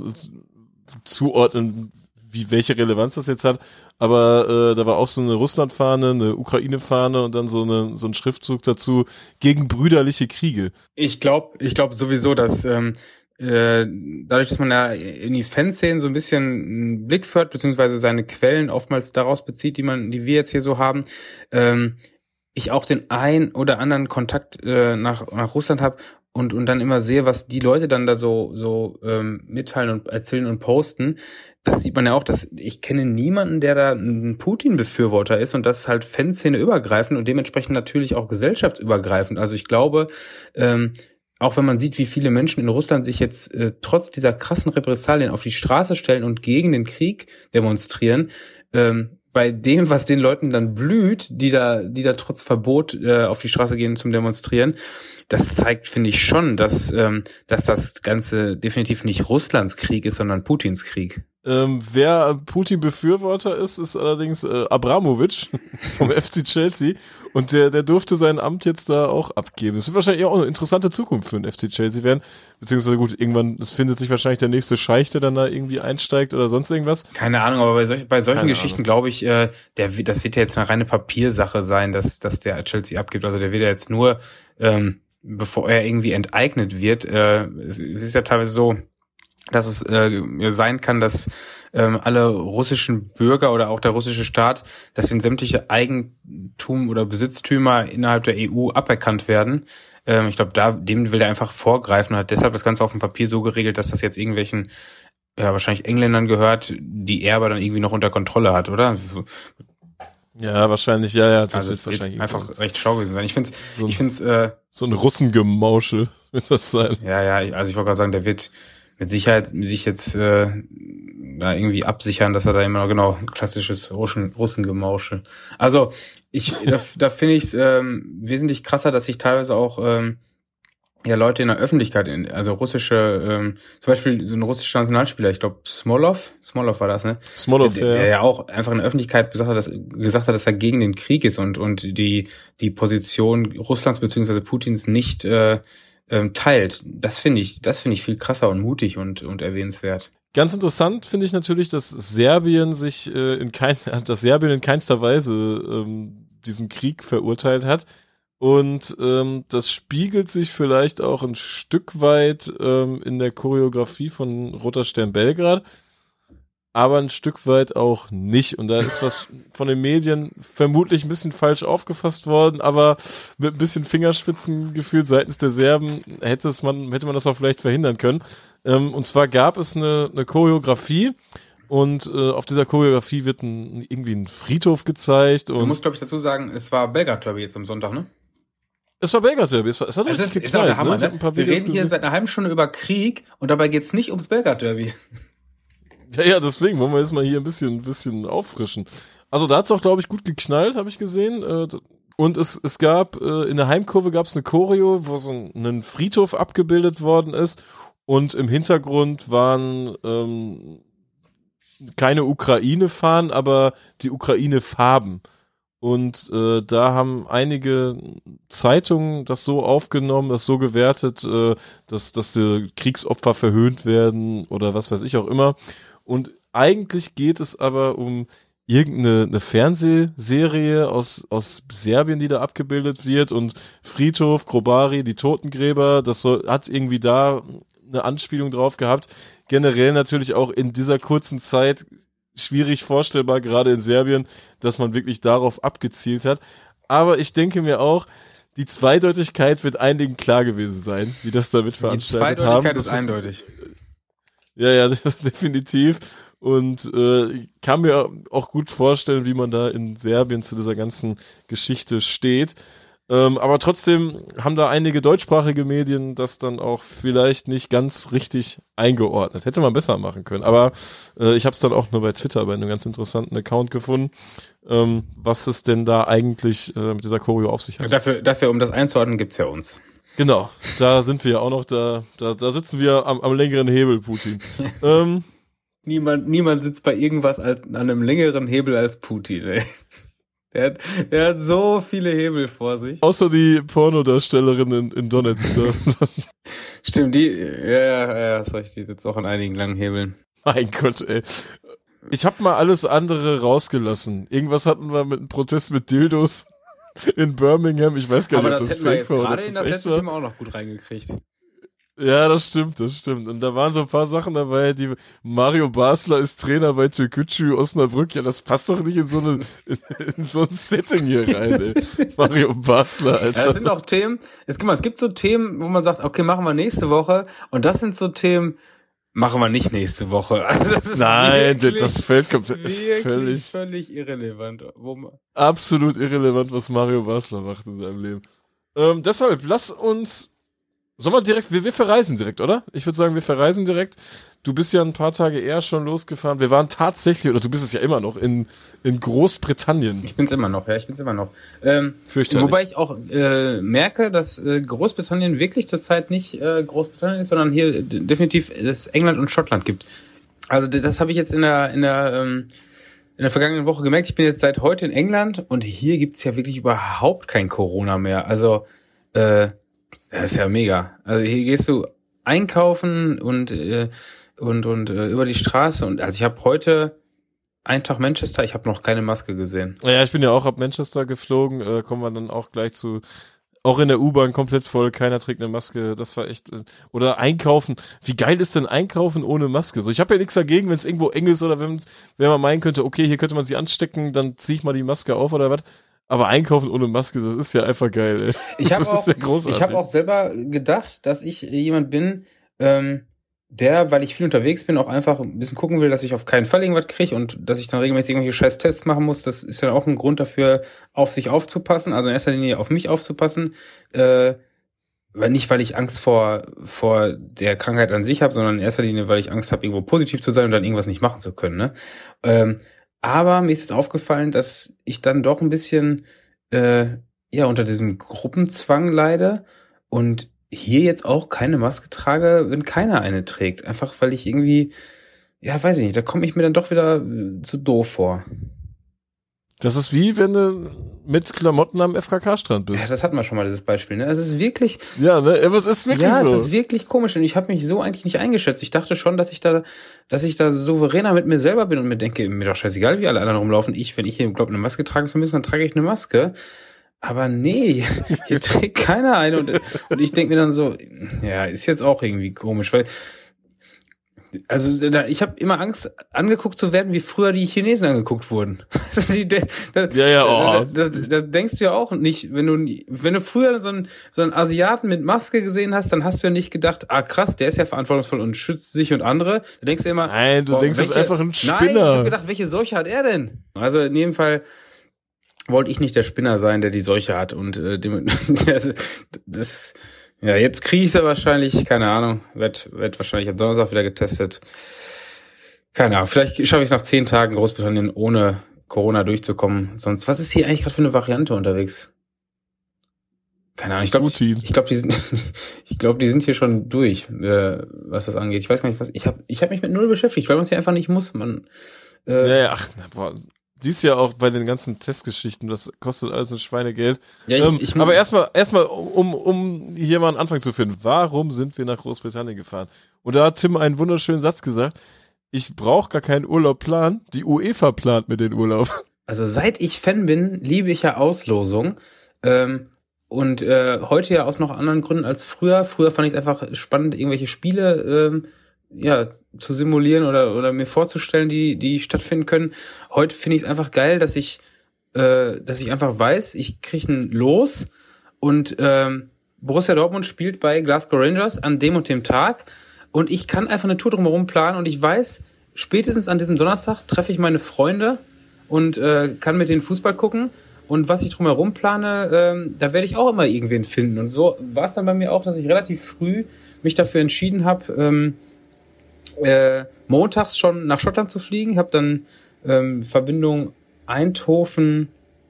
zuordnen, wie welche Relevanz das jetzt hat, aber äh, da war auch so eine Russland-Fahne, eine Ukraine-Fahne und dann so eine so ein Schriftzug dazu gegen brüderliche Kriege. Ich glaube, ich glaube sowieso, dass ähm, äh, dadurch, dass man da in die Fanszenen so ein bisschen einen Blick führt, beziehungsweise seine Quellen oftmals daraus bezieht, die man, die wir jetzt hier so haben, ähm, ich auch den ein oder anderen Kontakt äh, nach nach Russland habe und und dann immer sehe, was die Leute dann da so so ähm, mitteilen und erzählen und posten. Das sieht man ja auch, dass ich kenne niemanden, der da ein Putin-Befürworter ist und das ist halt Fanszene übergreifend und dementsprechend natürlich auch gesellschaftsübergreifend. Also ich glaube, ähm, auch wenn man sieht, wie viele Menschen in Russland sich jetzt äh, trotz dieser krassen Repressalien auf die Straße stellen und gegen den Krieg demonstrieren, ähm, bei dem, was den Leuten dann blüht, die da, die da trotz Verbot äh, auf die Straße gehen zum Demonstrieren, das zeigt, finde ich schon, dass, ähm, dass das Ganze definitiv nicht Russlands Krieg ist, sondern Putins Krieg. Ähm, wer Putin-Befürworter ist, ist allerdings äh, Abramovic vom F C Chelsea und der der durfte sein Amt jetzt da auch abgeben. Das wird wahrscheinlich auch eine interessante Zukunft für den F C Chelsea werden, beziehungsweise gut, irgendwann, es findet sich wahrscheinlich der nächste Scheich, der dann da irgendwie einsteigt oder sonst irgendwas. Keine Ahnung, aber bei, solch, bei solchen Keine Geschichten glaube ich, äh, der, das wird ja jetzt eine reine Papiersache sein, dass, dass der Chelsea abgibt. Also der wird ja jetzt nur, ähm, bevor er irgendwie enteignet wird, äh, es, es ist ja teilweise so, dass es äh, sein kann, dass ähm, alle russischen Bürger oder auch der russische Staat, dass ihnen sämtliche Eigentum oder Besitztümer innerhalb der E U aberkannt werden. Ähm, ich glaube, da dem will er einfach vorgreifen und hat deshalb das Ganze auf dem Papier so geregelt, dass das jetzt irgendwelchen, ja wahrscheinlich Engländern gehört, die er aber dann irgendwie noch unter Kontrolle hat, oder? Ja, wahrscheinlich, ja, ja, das Also wird es wird wahrscheinlich einfach so, recht schlau gewesen sein. Ich finde es, so ein, ich finde es, äh, so ein Russengemauschel wird das sein. ja, ja, also ich wollte gerade sagen, der wird mit Sicherheit sich jetzt äh, da irgendwie absichern, dass er da immer noch, genau, klassisches Russen, Russengemauschel. Also ich, da, da finde ich es ähm, wesentlich krasser, dass sich teilweise auch ähm, ja Leute in der Öffentlichkeit, in, also russische, ähm, zum Beispiel so ein russischer Nationalspieler, ich glaube Smolov, Smolov war das, ne? Smolov, der, ja. der ja auch einfach in der Öffentlichkeit gesagt hat, dass, gesagt hat, dass er gegen den Krieg ist und und die die Position Russlands beziehungsweise Putins nicht äh, ähm, teilt. Das finde ich, das finde ich viel krasser und mutig und und erwähnenswert. Ganz interessant finde ich natürlich, dass Serbien sich äh, in kein, dass Serbien in keinster Weise ähm, diesen Krieg verurteilt hat. Und ähm, das spiegelt sich vielleicht auch ein Stück weit ähm, in der Choreografie von Roter Stern Belgrad, aber ein Stück weit auch nicht. Und da ist was von den Medien vermutlich ein bisschen falsch aufgefasst worden, aber mit ein bisschen Fingerspitzengefühl seitens der Serben hätte es man, hätte man das auch vielleicht verhindern können. Ähm, und zwar gab es eine, eine Choreografie und äh, auf dieser Choreografie wird ein, irgendwie ein Friedhof gezeigt. Und du musst, glaube ich, dazu sagen, es war Belgrad Derby jetzt am Sonntag, ne? Es war Belgrad Derby. Es, war, es hat also richtig ist, ist auch der Hammer, ne? ne? Wir reden hier seit einer halben Stunde über Krieg und dabei geht's nicht ums Belgrad Derby. Ja, ja, deswegen wollen wir jetzt mal hier ein bisschen, ein bisschen auffrischen. Also da hat's auch, glaube ich, gut geknallt, habe ich gesehen. Und es, es gab, in der Heimkurve gab's eine Choreo, wo so ein Friedhof abgebildet worden ist. Und im Hintergrund waren ähm, keine Ukraine-Fahnen, aber die Ukraine-Farben. Und äh, da haben einige Zeitungen das so aufgenommen, das so gewertet, äh, dass, dass die Kriegsopfer verhöhnt werden oder was weiß ich auch immer. Und eigentlich geht es aber um irgendeine eine Fernsehserie aus, aus Serbien, die da abgebildet wird. Und Friedhof, Krobari, die Totengräber, das soll, hat irgendwie da eine Anspielung drauf gehabt. Generell natürlich auch in dieser kurzen Zeit schwierig vorstellbar, gerade in Serbien, dass man wirklich darauf abgezielt hat. Aber ich denke mir auch, die Zweideutigkeit wird einigen klar gewesen sein, die das damit veranstaltet haben. Die Zweideutigkeit ist eindeutig. Ja, ja, das ist definitiv. Und äh, ich kann mir auch gut vorstellen, wie man da in Serbien zu dieser ganzen Geschichte steht. Ähm, aber trotzdem haben da einige deutschsprachige Medien das dann auch vielleicht nicht ganz richtig eingeordnet. Hätte man besser machen können. Aber äh, ich habe es dann auch nur bei Twitter bei einem ganz interessanten Account gefunden, ähm, was es denn da eigentlich äh, mit dieser Choreo auf sich hat. Dafür, dafür, um das einzuordnen, gibt's ja uns. Genau, da sind wir auch noch, da, da, da sitzen wir am, am längeren Hebel, Putin. ähm, niemand, niemand sitzt bei irgendwas als, an einem längeren Hebel als Putin, ey. Der hat, der hat so viele Hebel vor sich. Außer die Pornodarstellerin in, in Donetsk. Stimmt, die, ja, ja, ja, hast recht, die sitzt auch an einigen langen Hebeln. Mein Gott, ey. Ich hab mal alles andere rausgelassen. Irgendwas hatten wir mit einem Protest mit Dildos in Birmingham. Ich weiß gar nicht, aber ob das, das hätten wir fake jetzt war. gerade in das letzte Thema auch noch gut reingekriegt. Ja, das stimmt, das stimmt. Und da waren so ein paar Sachen dabei, die Mario Basler ist Trainer bei Türkgücü Osnabrück. Ja, das passt doch nicht in so eine in, in so ein Setting hier rein, ey. Mario Basler, Alter. Ja, das sind auch Themen, es, guck mal, es gibt so Themen, wo man sagt, okay, machen wir nächste Woche. Und das sind so Themen, machen wir nicht nächste Woche. Also das ist Nein, wirklich, das fällt komplett wirklich völlig, völlig irrelevant. Wo man absolut irrelevant, was Mario Basler macht in seinem Leben. Ähm, deshalb, lass uns Sollen wir direkt, wir, wir verreisen direkt, oder? Ich würde sagen, wir verreisen direkt. Du bist ja ein paar Tage eher schon losgefahren. Wir waren tatsächlich, oder du bist es ja immer noch, in, in Großbritannien. Ich bin's immer noch, ja, ich bin's immer noch. Ähm, Fürchterlich. Wobei ich auch äh, merke, dass äh, Großbritannien wirklich zurzeit nicht äh, Großbritannien ist, sondern hier definitiv es England und Schottland gibt. Also das habe ich jetzt in der in der ähm, in der vergangenen Woche gemerkt. Ich bin jetzt seit heute in England und hier gibt's ja wirklich überhaupt kein Corona mehr. Also äh, das ist ja mega. Also hier gehst du einkaufen und äh, und und äh, über die Straße und also ich habe heute einen Tag Manchester, ich habe noch keine Maske gesehen. Ja, ich bin ja auch ab Manchester geflogen, äh, kommen wir dann auch gleich zu, auch in der U-Bahn komplett voll, keiner trägt eine Maske, das war echt, äh, oder einkaufen, wie geil ist denn einkaufen ohne Maske? So, ich habe ja nichts dagegen, wenn es irgendwo eng ist oder wenn, wenn man meinen könnte, okay, hier könnte man sich anstecken, dann ziehe ich mal die Maske auf oder was. Aber einkaufen ohne Maske, das ist ja einfach geil, ey. Ich habe auch, ja großartig. Ich habe auch selber gedacht, dass ich jemand bin, ähm, der, weil ich viel unterwegs bin, auch einfach ein bisschen gucken will, dass ich auf keinen Fall irgendwas kriege und dass ich dann regelmäßig irgendwelche scheiß Tests machen muss. Das ist ja auch ein Grund dafür, auf sich aufzupassen, also in erster Linie auf mich aufzupassen. Äh, weil nicht, weil ich Angst vor vor der Krankheit an sich habe, sondern in erster Linie, weil ich Angst habe, irgendwo positiv zu sein und dann irgendwas nicht machen zu können. Ne? Ähm, Aber mir ist jetzt aufgefallen, dass ich dann doch ein bisschen äh, ja unter diesem Gruppenzwang leide und hier jetzt auch keine Maske trage, wenn keiner eine trägt. Einfach weil ich irgendwie, ja, weiß ich nicht, da komme ich mir dann doch wieder äh, zu doof vor. Das ist wie, wenn du mit Klamotten am F K K-Strand bist. Ja, das hatten wir schon mal, dieses Beispiel. Ne? Es ist wirklich... Ja, ne, aber es ist wirklich ja, so. Ja, es ist wirklich komisch und ich habe mich so eigentlich nicht eingeschätzt. Ich dachte schon, dass ich da dass ich da souveräner mit mir selber bin und mir denke, mir doch scheißegal, wie alle anderen rumlaufen. Ich, wenn ich hier glaube, eine Maske tragen zu müssen, dann trage ich eine Maske. Aber nee, hier trägt keiner eine. Und, und ich denke mir dann so, ja, ist jetzt auch irgendwie komisch, weil also da, ich habe immer Angst, angeguckt zu werden, wie früher die Chinesen angeguckt wurden. da, ja, ja, oh. Da, da, da, da denkst du ja auch nicht, wenn du wenn du früher so einen, so einen Asiaten mit Maske gesehen hast, dann hast du ja nicht gedacht, ah krass, der ist ja verantwortungsvoll und schützt sich und andere. Da denkst du immer, nein, du boah, denkst, das ist einfach ein Spinner. Nein, ich habe gedacht, welche Seuche hat er denn? Also in jedem Fall wollte ich nicht der Spinner sein, der die Seuche hat und äh, dem, das, das ja, jetzt kriege ich es ja wahrscheinlich, keine Ahnung, wird wird wahrscheinlich am Donnerstag wieder getestet. Keine Ahnung, vielleicht schaffe ich es nach zehn Tagen Großbritannien ohne Corona durchzukommen. Sonst, was ist hier eigentlich gerade für eine Variante unterwegs? Keine Ahnung, ich glaube, ich, ich glaube, die sind, ich glaube, die sind hier schon durch, äh, was das angeht. Ich weiß gar nicht, was. Ich habe, ich habe mich mit null beschäftigt, weil man es hier einfach nicht muss. Man. Äh, ja, ja, ach, na, boah. Dies ja auch bei den ganzen Testgeschichten, das kostet alles ein Schweinegeld. Ja, ich, ähm, ich, aber erstmal, erstmal, um, um hier mal einen Anfang zu finden, warum sind wir nach Großbritannien gefahren? Und da hat Tim einen wunderschönen Satz gesagt, ich brauche gar keinen Urlaub planen, die UEFA plant mir den Urlaub. Also seit ich Fan bin, liebe ich ja Auslosung. Ähm, und äh, heute ja aus noch anderen Gründen als früher. Früher fand ich es einfach spannend, irgendwelche Spiele ähm, ja, zu simulieren oder oder mir vorzustellen, die die stattfinden können. Heute finde ich es einfach geil, dass ich äh, dass ich einfach weiß, ich kriege ein Los und ähm, Borussia Dortmund spielt bei Glasgow Rangers an dem und dem Tag und ich kann einfach eine Tour drumherum planen und ich weiß, spätestens an diesem Donnerstag treffe ich meine Freunde und äh, kann mit denen Fußball gucken und was ich drumherum plane, ähm, da werde ich auch immer irgendwen finden und so war es dann bei mir auch, dass ich relativ früh mich dafür entschieden habe, ähm, Äh, montags schon nach Schottland zu fliegen. Ich habe dann ähm, Verbindung Eindhoven,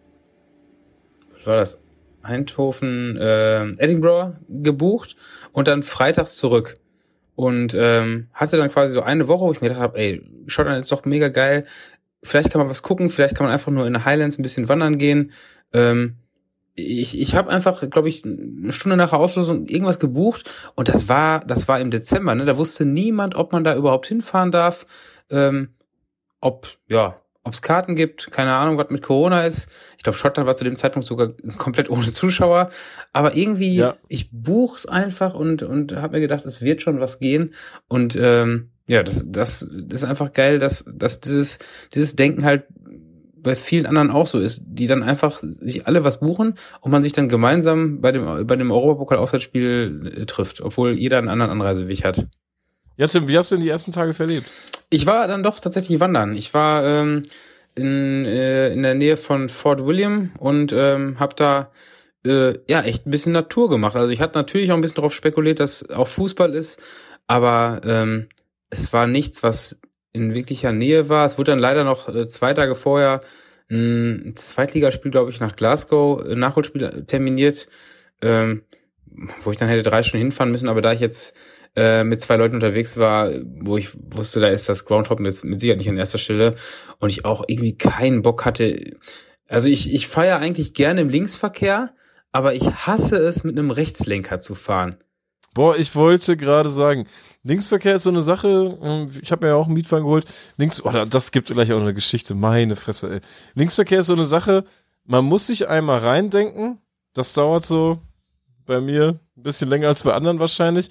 was war das? Eindhoven, äh, Edinburgh gebucht und dann freitags zurück. Und ähm, hatte dann quasi so eine Woche, wo ich mir gedacht habe, ey, Schottland ist doch mega geil. Vielleicht kann man was gucken, vielleicht kann man einfach nur in den Highlands ein bisschen wandern gehen. Ähm, Ich, ich habe einfach, glaube ich, eine Stunde nach der Auslosung irgendwas gebucht und das war, das war im Dezember, ne? Da wusste niemand, ob man da überhaupt hinfahren darf, ähm, ob, ja, ob es Karten gibt, keine Ahnung, was mit Corona ist. Ich glaube, Schottland war zu dem Zeitpunkt sogar komplett ohne Zuschauer, aber irgendwie, ja. Ich buch's einfach und und habe mir gedacht, es wird schon was gehen und ähm, ja, das, das, das ist einfach geil, dass, dass dieses, dieses Denken halt bei vielen anderen auch so ist, die dann einfach sich alle was buchen und man sich dann gemeinsam bei dem bei dem Europapokal-Auswärtsspiel äh, trifft, obwohl jeder einen anderen Anreiseweg hat. Ja, Tim, wie hast du denn die ersten Tage verlebt? Ich war dann doch tatsächlich wandern. Ich war ähm, in äh, in der Nähe von Fort William und ähm, habe da äh, ja echt ein bisschen Natur gemacht. Also ich hatte natürlich auch ein bisschen darauf spekuliert, dass auch Fußball ist, aber ähm, es war nichts, was in wirklicher Nähe war. Es wurde dann leider noch äh, zwei Tage vorher ein Zweitligaspiel, glaube ich, nach Glasgow, äh, Nachholspiel terminiert, ähm, wo ich dann hätte drei Stunden hinfahren müssen, aber da ich jetzt äh, mit zwei Leuten unterwegs war, wo ich wusste, da ist das Groundhoppen jetzt mit Sicherheit nicht an erster Stelle und ich auch irgendwie keinen Bock hatte. Also ich, ich fahre eigentlich gerne im Linksverkehr, aber ich hasse es, mit einem Rechtslenker zu fahren. Boah, ich wollte gerade sagen, Linksverkehr ist so eine Sache, ich habe mir ja auch einen Mietwagen geholt, Links, oh, das gibt gleich auch eine Geschichte, meine Fresse, ey. Linksverkehr ist so eine Sache, man muss sich einmal reindenken, das dauert so bei mir ein bisschen länger als bei anderen wahrscheinlich,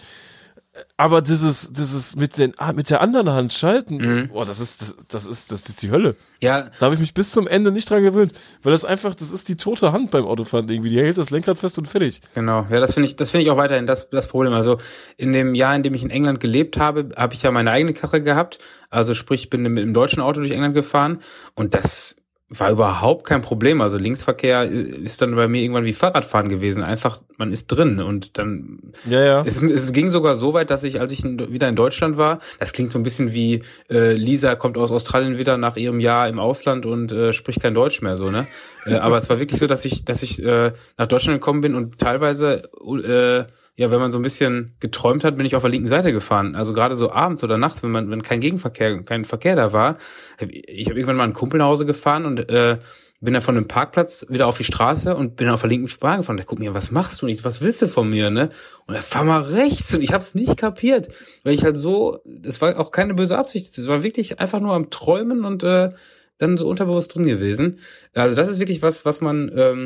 aber dieses, dieses mit den, mit der anderen Hand schalten, mhm. boah, das ist, das, das ist, das ist die Hölle. Ja. Da habe ich mich bis zum Ende nicht dran gewöhnt, weil das einfach, das ist die tote Hand beim Autofahren irgendwie, die hält das Lenkrad fest und fertig. Genau, ja, das finde ich, das finde ich auch weiterhin das, das Problem. Also in dem Jahr, in dem ich in England gelebt habe, habe ich ja meine eigene Karre gehabt, also sprich, ich bin mit dem deutschen Auto durch England gefahren und das war überhaupt kein Problem. Also Linksverkehr ist dann bei mir irgendwann wie Fahrradfahren gewesen. Einfach, man ist drin und dann. Ja, ja. Es, es ging sogar so weit, dass ich, als ich in, wieder in Deutschland war, das klingt so ein bisschen wie äh, Lisa kommt aus Australien wieder nach ihrem Jahr im Ausland und äh, spricht kein Deutsch mehr, so ne. äh, aber es war wirklich so, dass ich, dass ich äh, nach Deutschland gekommen bin und teilweise äh, ja, wenn man so ein bisschen geträumt hat, bin ich auf der linken Seite gefahren. Also gerade so abends oder nachts, wenn man, wenn kein Gegenverkehr, kein Verkehr da war. Ich habe irgendwann mal einen Kumpel nach Hause gefahren und äh, bin dann von dem Parkplatz wieder auf die Straße und bin auf der linken Spur gefahren. Der guckt mir, was machst du nicht? Was willst du von mir, ne? Und er fahr mal rechts und ich hab's nicht kapiert, weil ich halt so, das war auch keine böse Absicht, es war wirklich einfach nur am Träumen und äh, dann so unterbewusst drin gewesen. Also das ist wirklich was, was man ähm,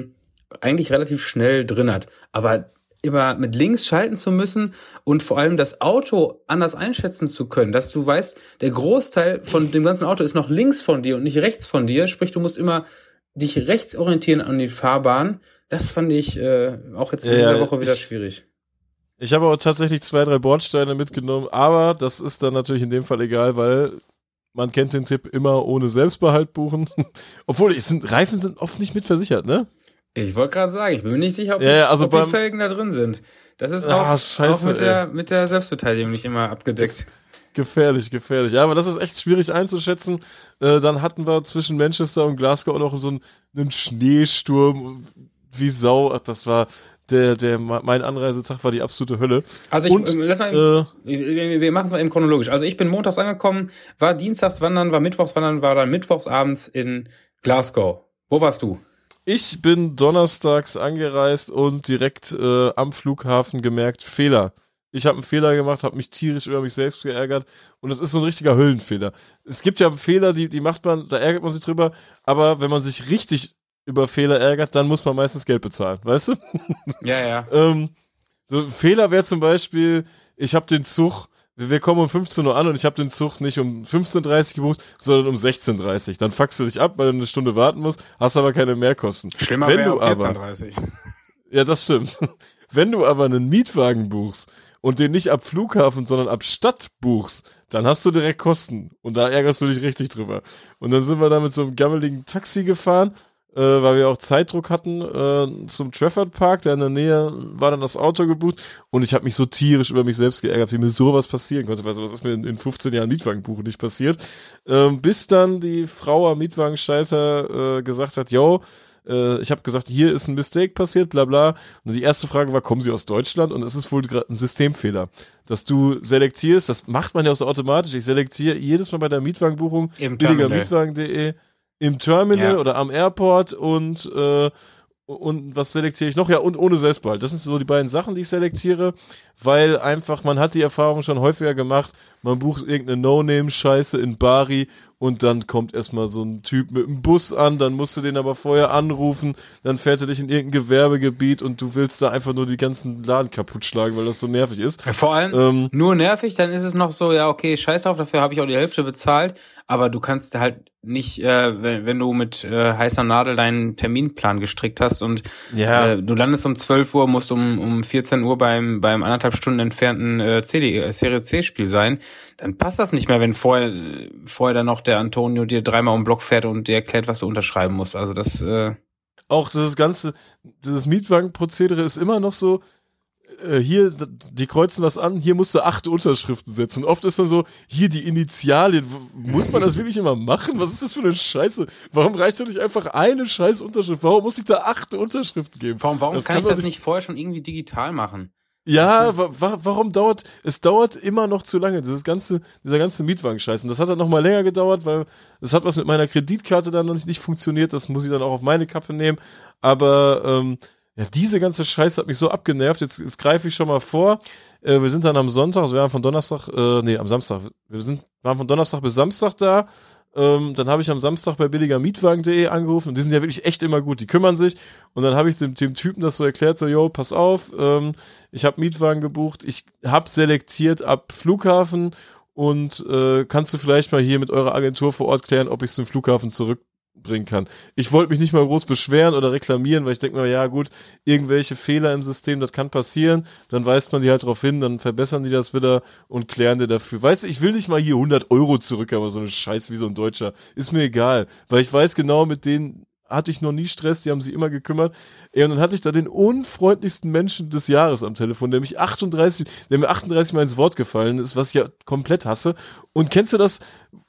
eigentlich relativ schnell drin hat. Aber immer mit links schalten zu müssen und vor allem das Auto anders einschätzen zu können, dass du weißt, der Großteil von dem ganzen Auto ist noch links von dir und nicht rechts von dir, sprich, du musst immer dich rechts orientieren an die Fahrbahn. Das fand ich äh, auch jetzt in ja, dieser Woche wieder ich, schwierig. Ich habe auch tatsächlich zwei, drei Bordsteine mitgenommen, aber das ist dann natürlich in dem Fall egal, weil man kennt den Tipp, immer ohne Selbstbehalt buchen. Obwohl, es sind, Reifen sind oft nicht mitversichert, ne? Ich wollte gerade sagen, ich bin mir nicht sicher, ob, ja, ja, also ob beim, die Felgen da drin sind. Das ist ah, auch, scheiße, auch mit, der, mit der Selbstbeteiligung nicht immer abgedeckt. Gefährlich, gefährlich. Ja, aber das ist echt schwierig einzuschätzen. Äh, dann hatten wir zwischen Manchester und Glasgow auch noch so einen, einen Schneesturm wie Sau. Ach, das war der, der, mein Anreisetag war die absolute Hölle. Also ich, und, lass mal, eben, äh, wir, wir machen es mal eben chronologisch. Also ich bin montags angekommen, war dienstags wandern, war mittwochs wandern, war dann mittwochsabends in Glasgow. Wo warst du? Ich bin donnerstags angereist und direkt äh, am Flughafen gemerkt, Fehler. Ich habe einen Fehler gemacht, habe mich tierisch über mich selbst geärgert und das ist so ein richtiger Höllenfehler. Es gibt ja Fehler, die, die macht man, da ärgert man sich drüber, aber wenn man sich richtig über Fehler ärgert, dann muss man meistens Geld bezahlen, weißt du? Ja, ja. ähm, so ein Fehler wäre zum Beispiel, ich habe den Zug, wir kommen um fünfzehn Uhr an und ich habe den Zug nicht um fünfzehn Uhr dreißig gebucht, sondern um sechzehn Uhr dreißig. Dann fuckst du dich ab, weil du eine Stunde warten musst, hast aber keine Mehrkosten. Schlimmer wäre um vierzehn Uhr dreißig. Ja, das stimmt. Wenn du aber einen Mietwagen buchst und den nicht ab Flughafen, sondern ab Stadt buchst, dann hast du direkt Kosten. Und da ärgerst du dich richtig drüber. Und dann sind wir da mit so einem gammeligen Taxi gefahren, äh, weil wir auch Zeitdruck hatten, äh, zum Trafford Park, da in der Nähe war dann das Auto gebucht. Und ich habe mich so tierisch über mich selbst geärgert, wie mir sowas passieren konnte. Also, was ist mir in, in fünfzehn Jahren Mietwagenbuchen nicht passiert? Ähm, bis dann die Frau am Mietwagenschalter äh, gesagt hat, yo, ich habe gesagt, hier ist ein Mistake passiert, bla bla. Und die erste Frage war, kommen Sie aus Deutschland? Und es ist wohl gerade ein Systemfehler, dass du selektierst, das macht man ja auch so automatisch. Ich selektiere jedes Mal bei der Mietwagenbuchung billiger mietwagen punkt de im Terminal ja. oder am Airport und äh, und was selektiere ich noch? Ja, und ohne Selbstbehalt. Das sind so die beiden Sachen, die ich selektiere, weil einfach, man hat die Erfahrung schon häufiger gemacht, man bucht irgendeine No-Name-Scheiße in Bari und dann kommt erstmal so ein Typ mit einem Bus an, dann musst du den aber vorher anrufen, dann fährt er dich in irgendein Gewerbegebiet und du willst da einfach nur die ganzen Laden kaputt schlagen, weil das so nervig ist. Vor allem ähm, nur nervig, dann ist es noch so, ja okay, scheiß drauf, dafür habe ich auch die Hälfte bezahlt, aber du kannst halt nicht, äh, wenn, wenn du mit äh, heißer Nadel deinen Terminplan gestrickt hast und ja. äh, du landest um zwölf Uhr, musst um um vierzehn Uhr beim beim anderthalb Stunden entfernten äh, C D, äh, Serie C Spiel sein, dann passt das nicht mehr, wenn vorher vorher dann noch der Antonio dir dreimal um den Block fährt und dir erklärt, was du unterschreiben musst. Also das äh auch dieses ganze, dieses Mietwagenprozedere ist immer noch so, äh, hier, die kreuzen das an, hier musst du acht Unterschriften setzen. Oft ist dann so, hier die Initialien, muss man das wirklich immer machen? Was ist das für eine Scheiße? Warum reicht da nicht einfach eine scheiß Unterschrift? Warum muss ich da acht Unterschriften geben? Warum, warum das kann, kann ich das nicht, nicht vorher schon irgendwie digital machen? Ja, wa wa warum dauert, es dauert immer noch zu lange, dieses ganze, dieser ganze Mietwagen-Scheiß. Und das hat dann noch mal länger gedauert, weil es hat was mit meiner Kreditkarte dann noch nicht, nicht funktioniert, das muss ich dann auch auf meine Kappe nehmen. Aber, ähm, ja, diese ganze Scheiße hat mich so abgenervt, jetzt, jetzt greife ich schon mal vor. Äh, wir sind dann am Sonntag, also wir waren von Donnerstag, äh, nee, am Samstag, wir sind, waren von Donnerstag bis Samstag da. Ähm, dann habe ich am Samstag bei billiger mietwagen punkt de angerufen und die sind ja wirklich echt immer gut, die kümmern sich und dann habe ich dem, dem Typen das so erklärt, so, yo, pass auf, ähm, ich habe Mietwagen gebucht, ich habe selektiert ab Flughafen und äh, kannst du vielleicht mal hier mit eurer Agentur vor Ort klären, ob ich es zum Flughafen zurückbringen kann. Ich wollte mich nicht mal groß beschweren oder reklamieren, weil ich denke mir, ja gut, irgendwelche Fehler im System, das kann passieren, dann weist man die halt drauf hin, dann verbessern die das wieder und klären dir dafür. Weißt du, ich will nicht mal hier hundert Euro zurück, aber so eine Scheiße wie so ein Deutscher, ist mir egal, weil ich weiß genau, mit denen hatte ich noch nie Stress, die haben sich immer gekümmert. Ey, und dann hatte ich da den unfreundlichsten Menschen des Jahres am Telefon, der mich achtunddreißig, der mir achtunddreißig Mal ins Wort gefallen ist, was ich ja komplett hasse. Und kennst du das?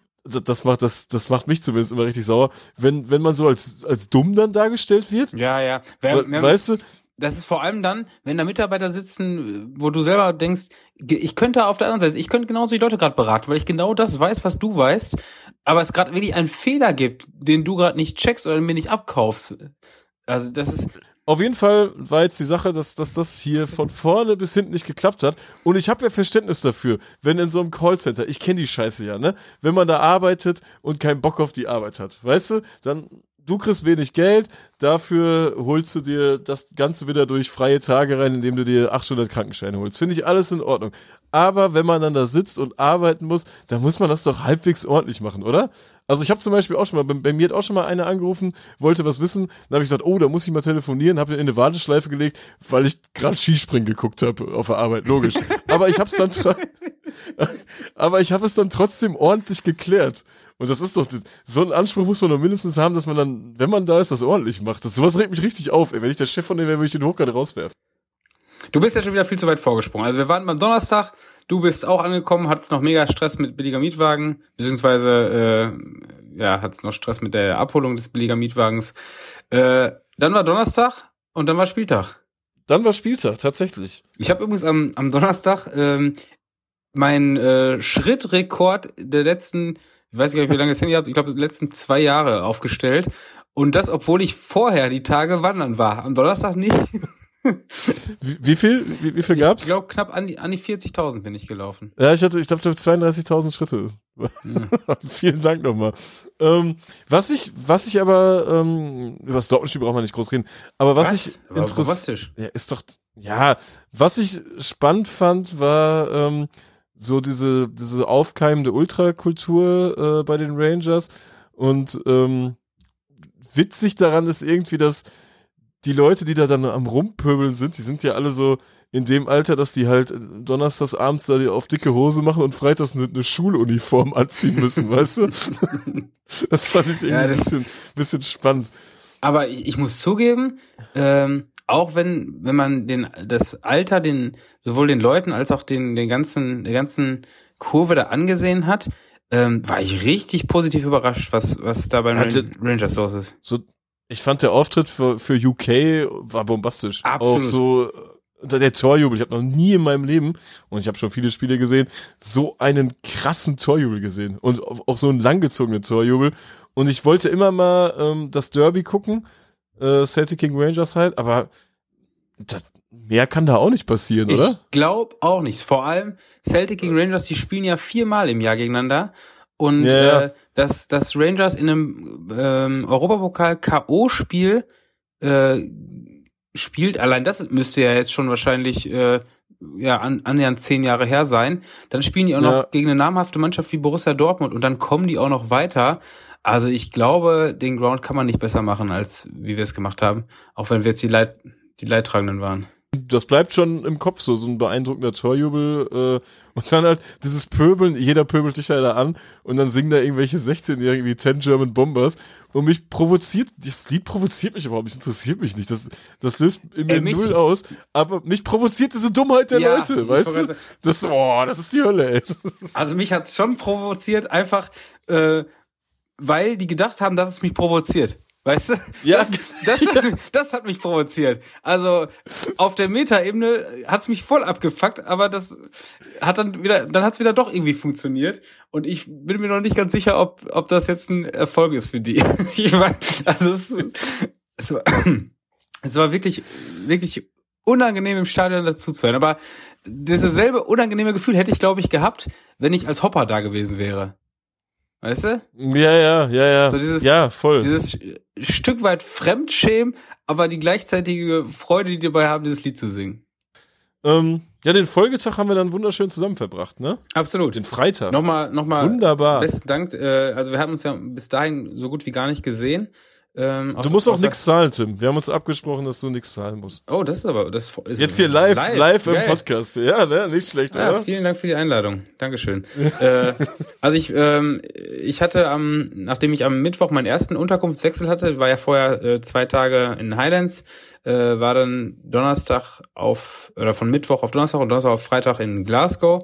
Das macht, das, das macht mich zumindest immer richtig sauer, wenn, wenn man so als, als dumm dann dargestellt wird. Ja, ja. Wer, We weißt du? Das ist vor allem dann, wenn da Mitarbeiter sitzen, wo du selber denkst, ich könnte auf der anderen Seite, ich könnte genauso die Leute gerade beraten, weil ich genau das weiß, was du weißt, aber es gerade wirklich einen Fehler gibt, den du gerade nicht checkst oder mir nicht abkaufst. Also das ist... Auf jeden Fall war jetzt die Sache, dass, dass das hier von vorne bis hinten nicht geklappt hat. Und ich habe ja Verständnis dafür, wenn in so einem Callcenter, ich kenne die Scheiße ja, ne, wenn man da arbeitet und keinen Bock auf die Arbeit hat, weißt du, dann du kriegst wenig Geld, dafür holst du dir das Ganze wieder durch freie Tage rein, indem du dir achthundert Krankenscheine holst. Finde ich alles in Ordnung. Aber wenn man dann da sitzt und arbeiten muss, dann muss man das doch halbwegs ordentlich machen, oder? Also ich habe zum Beispiel auch schon mal, bei, bei mir hat auch schon mal einer angerufen, wollte was wissen, dann habe ich gesagt, oh, da muss ich mal telefonieren, habe den in eine Warteschleife gelegt, weil ich gerade Skispringen geguckt habe auf der Arbeit, logisch. Aber ich habe es dann, aber ich habe es dann trotzdem ordentlich geklärt. Und das ist doch, so einen Anspruch muss man doch mindestens haben, dass man dann, wenn man da ist, das ordentlich macht. Das, sowas regt mich richtig auf, ey. Wenn ich der Chef von dem wäre, würde ich den Hochkant rauswerfen. Du bist ja schon wieder viel zu weit vorgesprungen. Also wir waren beim Donnerstag, du bist auch angekommen, hattest noch mega Stress mit billiger Mietwagen, beziehungsweise äh, ja, hattest noch Stress mit der Abholung des billiger Mietwagens. Äh, dann war Donnerstag und dann war Spieltag. Dann war Spieltag, tatsächlich. Ich habe übrigens am, am Donnerstag ähm, meinen äh, Schrittrekord der letzten, ich weiß gar nicht, wie lange das Handy habt, ich glaube, die letzten zwei Jahre aufgestellt. Und das, obwohl ich vorher die Tage wandern war. Am Donnerstag nicht. Wie, wie viel, wie, wie viel gab's? Ich glaube, knapp an die, an die vierzigtausend bin ich gelaufen. Ja, ich hatte, ich glaube, zweiunddreißigtausend Schritte. Ja. Vielen Dank nochmal. Ähm, was ich, was ich aber, ähm, über das Dortmund-Spiel brauchen wir nicht groß reden, aber was, was? ich interessant, ja, ist doch, ja, was ich spannend fand, war, ähm, so diese, diese aufkeimende Ultrakultur, äh, bei den Rangers und, ähm, witzig daran ist irgendwie, dass die Leute, die da dann am Rumpöbeln sind, die sind ja alle so in dem Alter, dass die halt donnerstags abends da auf dicke Hose machen und freitags eine, eine Schuluniform anziehen müssen, weißt du? Das fand ich irgendwie ja, ein bisschen, bisschen spannend. Aber ich, ich muss zugeben, ähm, auch wenn, wenn man den, das Alter, den, sowohl den Leuten als auch den, den ganzen, der ganzen Kurve da angesehen hat, ähm, war ich richtig positiv überrascht, was, was da bei den Rangers los ist. So, ich fand der Auftritt für, für U K war bombastisch. Absolut. Auch so, der Torjubel, ich habe noch nie in meinem Leben, und ich habe schon viele Spiele gesehen, so einen krassen Torjubel gesehen. Und auch so einen langgezogenen Torjubel. Und ich wollte immer mal ähm, das Derby gucken, äh, Celtic gegen Rangers halt, aber das, mehr kann da auch nicht passieren, oder? Ich glaube auch nicht. Vor allem Celtic gegen Rangers, die spielen ja viermal im Jahr gegeneinander. Und ja. äh, dass, dass Rangers in einem ähm, Europapokal-K O-Spiel äh, spielt, allein das müsste ja jetzt schon wahrscheinlich äh, ja an, annähernd zehn Jahre her sein. Dann spielen die auch noch ja. gegen eine namhafte Mannschaft wie Borussia Dortmund und dann kommen die auch noch weiter. Also ich glaube, den Ground kann man nicht besser machen, als wie wir es gemacht haben. Auch wenn wir jetzt die, Leit, die Leidtragenden waren. Das bleibt schon im Kopf so, so ein beeindruckender Torjubel äh, und dann halt dieses Pöbeln, jeder pöbelt dich da an und dann singen da irgendwelche sechzehnjährigen wie Ten German Bombers und mich provoziert, das Lied provoziert mich überhaupt, das interessiert mich nicht, das, das löst in mir äh, null aus, aber mich provoziert diese Dummheit der ja, Leute, weißt du? Das, oh, das ist die Hölle, ey. Also mich hat's schon provoziert, einfach äh, weil die gedacht haben, dass es mich provoziert. Weißt du? Ja. Das, das, das hat mich provoziert. Also auf der Meta-Ebene hat's mich voll abgefuckt, aber das hat dann wieder, dann hat's wieder doch irgendwie funktioniert. Und ich bin mir noch nicht ganz sicher, ob ob das jetzt ein Erfolg ist für die. Ich weiß, also es, es, war, es war wirklich wirklich unangenehm im Stadion dazu zu hören. Aber dieses selbe unangenehme Gefühl hätte ich, glaube ich, gehabt, wenn ich als Hopper da gewesen wäre. Weißt du? Ja, ja, ja, ja. So dieses, ja, voll. Dieses Stück weit Fremdschämen, aber die gleichzeitige Freude, die die dabei haben, dieses Lied zu singen. Ähm, ja, den Folgetag haben wir dann wunderschön zusammen verbracht, ne? Absolut. Den Freitag. Nochmal, nochmal. Wunderbar. Besten Dank. Äh, also wir haben uns ja bis dahin so gut wie gar nicht gesehen. Ähm, du musst auch nichts zahlen, Tim. Wir haben uns abgesprochen, dass du nichts zahlen musst. Oh, das ist aber das ist jetzt hier live, live, live im Podcast. Ja, ne, nicht schlecht, ja, oder? Vielen Dank für die Einladung. Dankeschön. äh, also ich, ähm, ich hatte am, nachdem ich am Mittwoch meinen ersten Unterkunftswechsel hatte, war ja vorher äh, zwei Tage in Highlands, äh, war dann Donnerstag auf oder von Mittwoch auf Donnerstag und Donnerstag auf Freitag in Glasgow.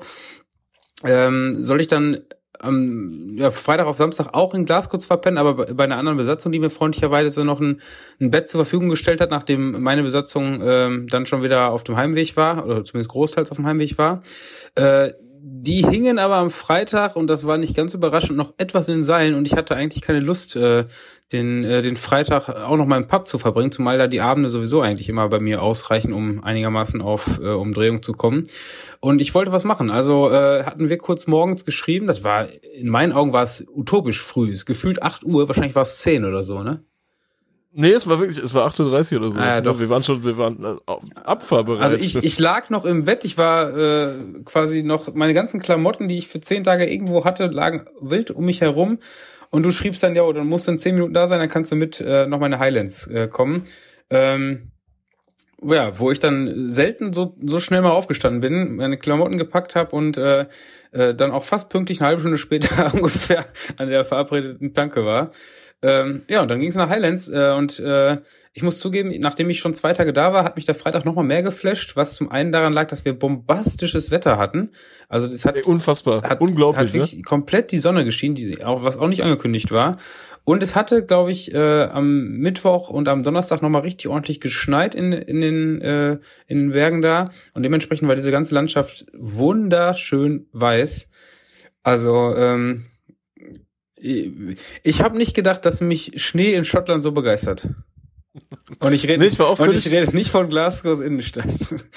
Ähm, soll ich dann am ja, Freitag auf Samstag auch in Glasgow zu verpennen, aber bei einer anderen Besatzung, die mir freundlicherweise noch ein, ein Bett zur Verfügung gestellt hat, nachdem meine Besatzung ähm, dann schon wieder auf dem Heimweg war, oder zumindest großteils auf dem Heimweg war. Äh, die hingen aber am Freitag, und das war nicht ganz überraschend, noch etwas in den Seilen, und ich hatte eigentlich keine Lust, äh, den äh, den Freitag auch noch mal im Pub zu verbringen, zumal da die Abende sowieso eigentlich immer bei mir ausreichen, um einigermaßen auf äh, Umdrehung zu kommen. Und ich wollte was machen. Also äh, hatten wir kurz morgens geschrieben. Das war, in meinen Augen war es utopisch früh. Es gefühlt acht Uhr, wahrscheinlich war es zehn oder so, ne? Nee, es war wirklich, es war acht Uhr dreißig oder so. Ah, ja, doch. Wir waren schon, wir waren äh, abfahrbereit. Also ich, ich lag noch im Bett, ich war äh, quasi noch, meine ganzen Klamotten, die ich für zehn Tage irgendwo hatte, lagen wild um mich herum. Und du schriebst dann, ja, oder dann musst du in zehn Minuten da sein, dann kannst du mit äh, noch meine Highlands äh, kommen. Ähm, ja, wo ich dann selten so so schnell mal aufgestanden bin, meine Klamotten gepackt habe und äh, äh, dann auch fast pünktlich eine halbe Stunde später ungefähr an der verabredeten Tanke war. Ähm, ja, und dann ging es nach Highlands äh, und äh, ich muss zugeben, nachdem ich schon zwei Tage da war, hat mich der Freitag nochmal mehr geflasht, was zum einen daran lag, dass wir bombastisches Wetter hatten. Also das hat Ey, unfassbar, hat, unglaublich, hat ne? komplett die Sonne geschienen, die auch was auch nicht angekündigt war. Und es hatte, glaube ich, äh, am Mittwoch und am Donnerstag nochmal richtig ordentlich geschneit in in den äh, in den Bergen da und dementsprechend war diese ganze Landschaft wunderschön weiß. Also ähm, ich habe nicht gedacht, dass mich Schnee in Schottland so begeistert. Und ich rede, nee, ich war auch und ich rede nicht von Glasgows Innenstadt.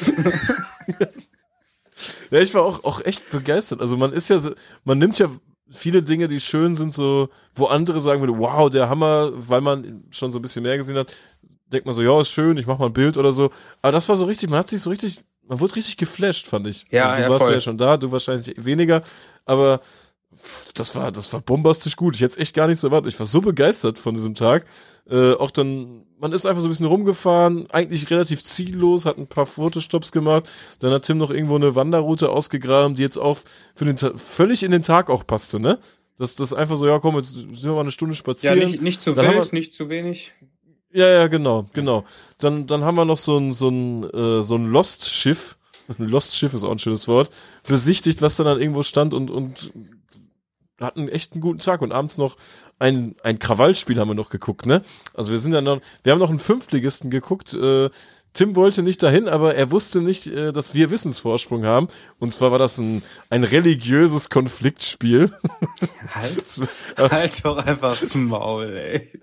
Ja, ich war auch, auch echt begeistert. Also man ist ja, man nimmt ja viele Dinge, die schön sind, so, wo andere sagen würden, wow, der Hammer, weil man schon so ein bisschen mehr gesehen hat, denkt man so, ja, ist schön, ich mach mal ein Bild oder so. Aber das war so richtig, man hat sich so richtig, man wurde richtig geflasht, fand ich. Ja, also du ja, warst voll. ja schon da, du wahrscheinlich weniger, aber das war, das war bombastisch gut. Ich hätte es echt gar nicht so erwartet. Ich war so begeistert von diesem Tag. Äh, auch dann, man ist einfach so ein bisschen rumgefahren, eigentlich relativ ziellos, hat ein paar Fotostops gemacht. Dann hat Tim noch irgendwo eine Wanderroute ausgegraben, die jetzt auch für den Ta- völlig in den Tag auch passte, ne? Das, das einfach so, ja komm, jetzt sind wir mal eine Stunde Ja, spazieren. nicht, nicht zu Dann haben wild, wir- nicht zu wenig. Ja, ja, genau, genau. Dann, dann haben wir noch so ein, so ein, äh, so ein Lost-Schiff. Ein Lost-Schiff ist auch ein schönes Wort. Besichtigt, was dann, dann irgendwo stand und, und hatten echt einen guten Tag und abends noch ein, ein Krawallspiel haben wir noch geguckt, ne? Also wir sind ja noch, wir haben noch einen Fünftligisten geguckt, äh, Tim wollte nicht dahin, aber er wusste nicht, äh, dass wir Wissensvorsprung haben. Und zwar war das ein, ein religiöses Konfliktspiel. Halt, Das- halt doch einfach das Maul, ey.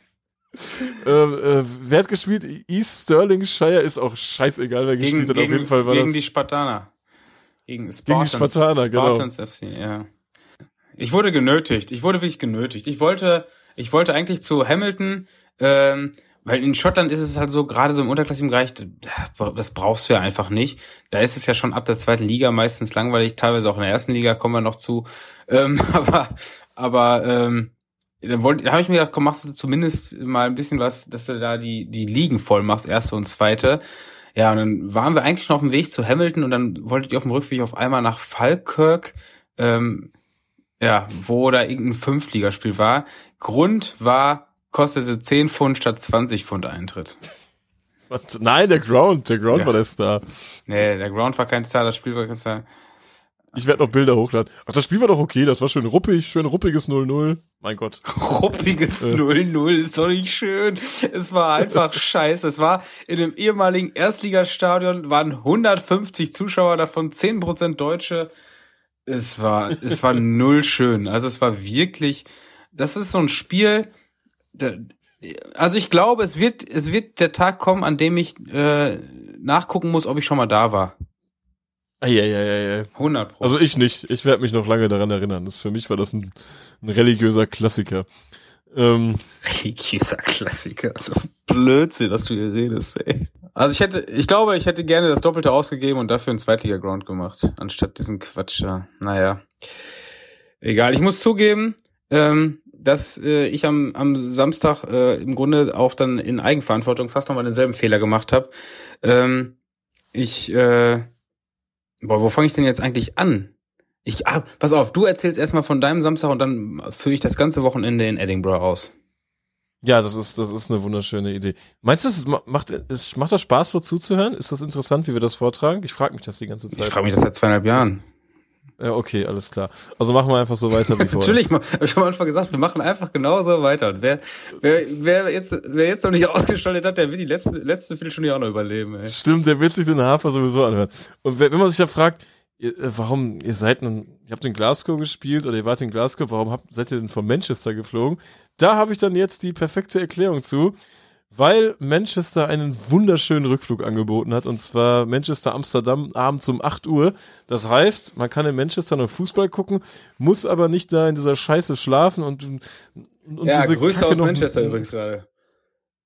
äh, äh, wer hat gespielt? East Stirlingshire ist auch scheißegal, wer Gegen, gespielt hat. gegen, Auf jeden Fall war gegen das. die Spartaner. Gegen Gegen Spartans, die Spartaner, genau. Spartans F C, ja. Ich wurde genötigt. Ich wurde wirklich genötigt. Ich wollte, ich wollte eigentlich zu Hamilton, ähm, weil in Schottland ist es halt so, gerade so im unterklassigen Bereich, das brauchst du ja einfach nicht. Da ist es ja schon ab der zweiten Liga meistens langweilig, teilweise auch in der ersten Liga kommen wir noch zu. Ähm, aber, aber, ähm, da, wollte, da habe ich mir gedacht, komm, machst du zumindest mal ein bisschen was, dass du da die, die Ligen voll machst, erste und zweite. Ja, und dann waren wir eigentlich schon auf dem Weg zu Hamilton und dann wolltet ihr auf dem Rückweg auf einmal nach Falkirk, ähm, ja, wo da irgendein Fünftligaspiel war. Grund war, kostete zehn Pfund statt zwanzig Pfund Eintritt. Was? Nein, der Ground, der Ground Ja. war der Star. Nee, der Ground war kein Star, das Spiel war kein Star. Ich werde noch Bilder hochladen. Ach, das Spiel war doch okay, das war schön ruppig, schön ruppiges null null. Mein Gott. Ruppiges null null ist doch nicht schön. Es war einfach scheiße. Es war in dem ehemaligen Erstligastadion, waren hundertfünfzig Zuschauer, davon zehn Prozent Deutsche. Es war, es war null schön. Also es war wirklich, das ist so ein Spiel, da, also ich glaube, es wird, es wird der Tag kommen, an dem ich äh, nachgucken muss, ob ich schon mal da war. Eieieiei. hundert Prozent. Also ich nicht. Ich werde mich noch lange daran erinnern. Das, für mich war das ein, ein religiöser Klassiker. Ähm, Religiöser Klassiker. So Blödsinn, dass du hier redest, ey. Also ich hätte, ich glaube, ich hätte gerne das Doppelte ausgegeben und dafür einen Zweitliga-Ground gemacht, anstatt diesen Quatsch da. Naja. Egal, ich muss zugeben, ähm, dass äh, ich am, am Samstag äh, im Grunde auch dann in Eigenverantwortung fast nochmal denselben Fehler gemacht habe. Ähm, ich, äh, boah, wo fange ich denn jetzt eigentlich an? Ich, ah, pass auf, du erzählst erstmal von deinem Samstag und dann führe ich das ganze Wochenende in Edinburgh aus. ja, das ist, das ist eine wunderschöne Idee. Meinst du, es macht, es macht das Spaß, so zuzuhören? Ist das interessant, wie wir das vortragen? Ich frage mich das die ganze Zeit. Ich frage mich das seit zweieinhalb Jahren. Ja, okay, alles klar. Also machen wir einfach so weiter wie vorher. Natürlich, habe ich schon am Anfang gesagt, wir machen einfach genauso weiter. Und wer, wer, wer jetzt, wer jetzt noch nicht ausgeschaltet hat, der wird die letzte, letzte Viertelstunde auch noch überleben, ey. Stimmt, der wird sich den Hafer sowieso anhören. Und wenn man sich ja fragt, ihr, äh, warum, ihr seid ein, ihr habt in Glasgow gespielt oder ihr wart in Glasgow, warum habt, seid ihr denn von Manchester geflogen? Da habe ich dann jetzt die perfekte Erklärung zu, weil Manchester einen wunderschönen Rückflug angeboten hat, und zwar Manchester-Amsterdam abends um acht Uhr. Das heißt, man kann in Manchester noch Fußball gucken, muss aber nicht da in dieser Scheiße schlafen und, und Ja, diese Grüße Kacke aus noch, Manchester übrigens gerade.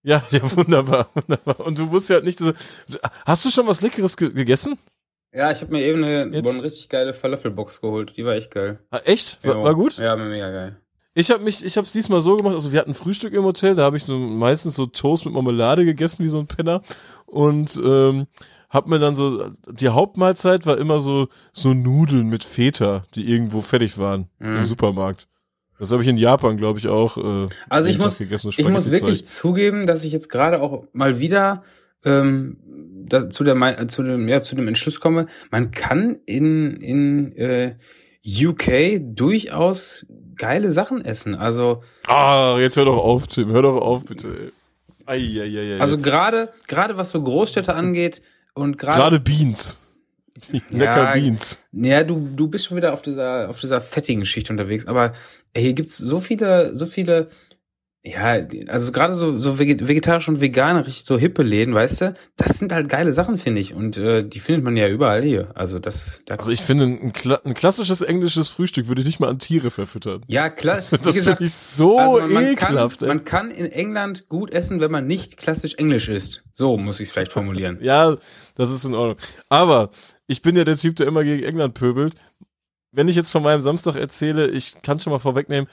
Ja, ja, wunderbar, wunderbar. Und du musst ja halt nicht so. Hast du schon was Leckeres ge- gegessen? Ja, ich habe mir eben eine, Jetzt? eine richtig geile Falafelbox geholt. Die war echt geil. Ah, echt? War, Jo. war gut? Ja, war mega geil. Ich habe mich, ich habe es diesmal so gemacht. Also wir hatten Frühstück im Hotel, da habe ich so meistens so Toast mit Marmelade gegessen wie so ein Penner und ähm, hab mir dann so die Hauptmahlzeit war immer so so Nudeln mit Feta, die irgendwo fertig waren Mhm. im Supermarkt. Das habe ich in Japan, glaube ich, auch. Äh, Also ich jeden Tag muss, gegessen, so ich muss Spaghetti-Zeug. wirklich zugeben, dass ich jetzt gerade auch mal wieder ähm, da, zu der Mei- zu dem ja zu dem Entschluss komme, man kann in in äh, U K durchaus geile Sachen essen. Also Ah, jetzt hör doch auf, Tim, hör doch auf, bitte. Ey. Ei, ei, ei, ei. also gerade gerade was so Großstädte angeht und gerade gerade Beans. Lecker Ja, Beans. Ja, du, du bist schon wieder auf dieser, auf dieser fettigen Schicht unterwegs, aber ey, hier gibt's so viele, so viele, ja, also gerade so, so veget- vegetarisch und veganerisch, so hippe Läden, weißt du, das sind halt geile Sachen, finde ich, und äh, die findet man ja überall hier, also das, da, Also ich finde, ein, Kla- ein klassisches englisches Frühstück würde ich nicht mal an Tiere verfüttern. ja, klar, Das wie finde gesagt, ich so also man, man kann, ekelhaft. ey. man kann in England gut essen, wenn man nicht klassisch Englisch isst, so muss ich es vielleicht formulieren. Ja, das ist in Ordnung. Aber ich bin ja der Typ, der immer gegen England pöbelt. Wenn ich jetzt von meinem Samstag erzähle, ich kann schon mal vorwegnehmen,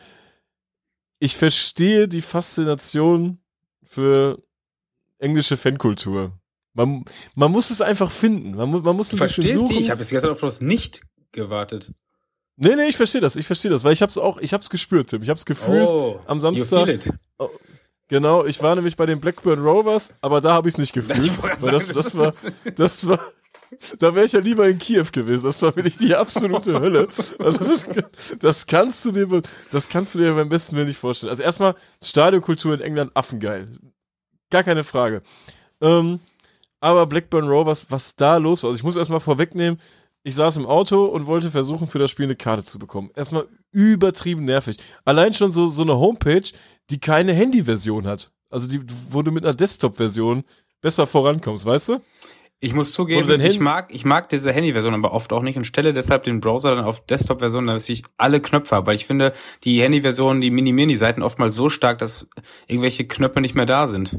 ich verstehe die Faszination für englische Fankultur. Man, man muss es einfach finden. Man, mu- man muss Du ein bisschen verstehst suchen. die? Ich habe jetzt gestern auf das nicht gewartet. Nee, nee, ich verstehe das. Ich verstehe das, weil ich hab's auch, ich hab's gespürt, Tim. Ich hab's gefühlt Oh, am you Samstag. feel it. Genau, ich war nämlich bei den Blackburn Rovers, aber da habe ich es nicht gefühlt, Ich wollte weil das, sagen, das das war, ist- das war, da wäre ich ja lieber in Kiew gewesen. Das war wirklich die absolute Hölle. Also das, das kannst du dir, das kannst du dir beim besten Willen nicht vorstellen. Also erstmal Stadionkultur in England affengeil, gar keine Frage. Ähm, aber Blackburn Rovers, was da los war? Also ich muss erstmal vorwegnehmen. Ich saß im Auto und wollte versuchen, für das Spiel eine Karte zu bekommen. Erstmal übertrieben nervig. Allein schon so, so eine Homepage, die keine Handy-Version hat. Also die, wo du mit einer Desktop-Version besser vorankommst, weißt du? Ich muss Oder zugeben, dein ich Handy- mag, ich mag diese Handy-Version aber oft auch nicht und stelle deshalb den Browser dann auf Desktop-Version, dass ich alle Knöpfe habe, weil ich finde, die Handy-Versionen, die minimieren die Seiten oftmals so stark, dass irgendwelche Knöpfe nicht mehr da sind.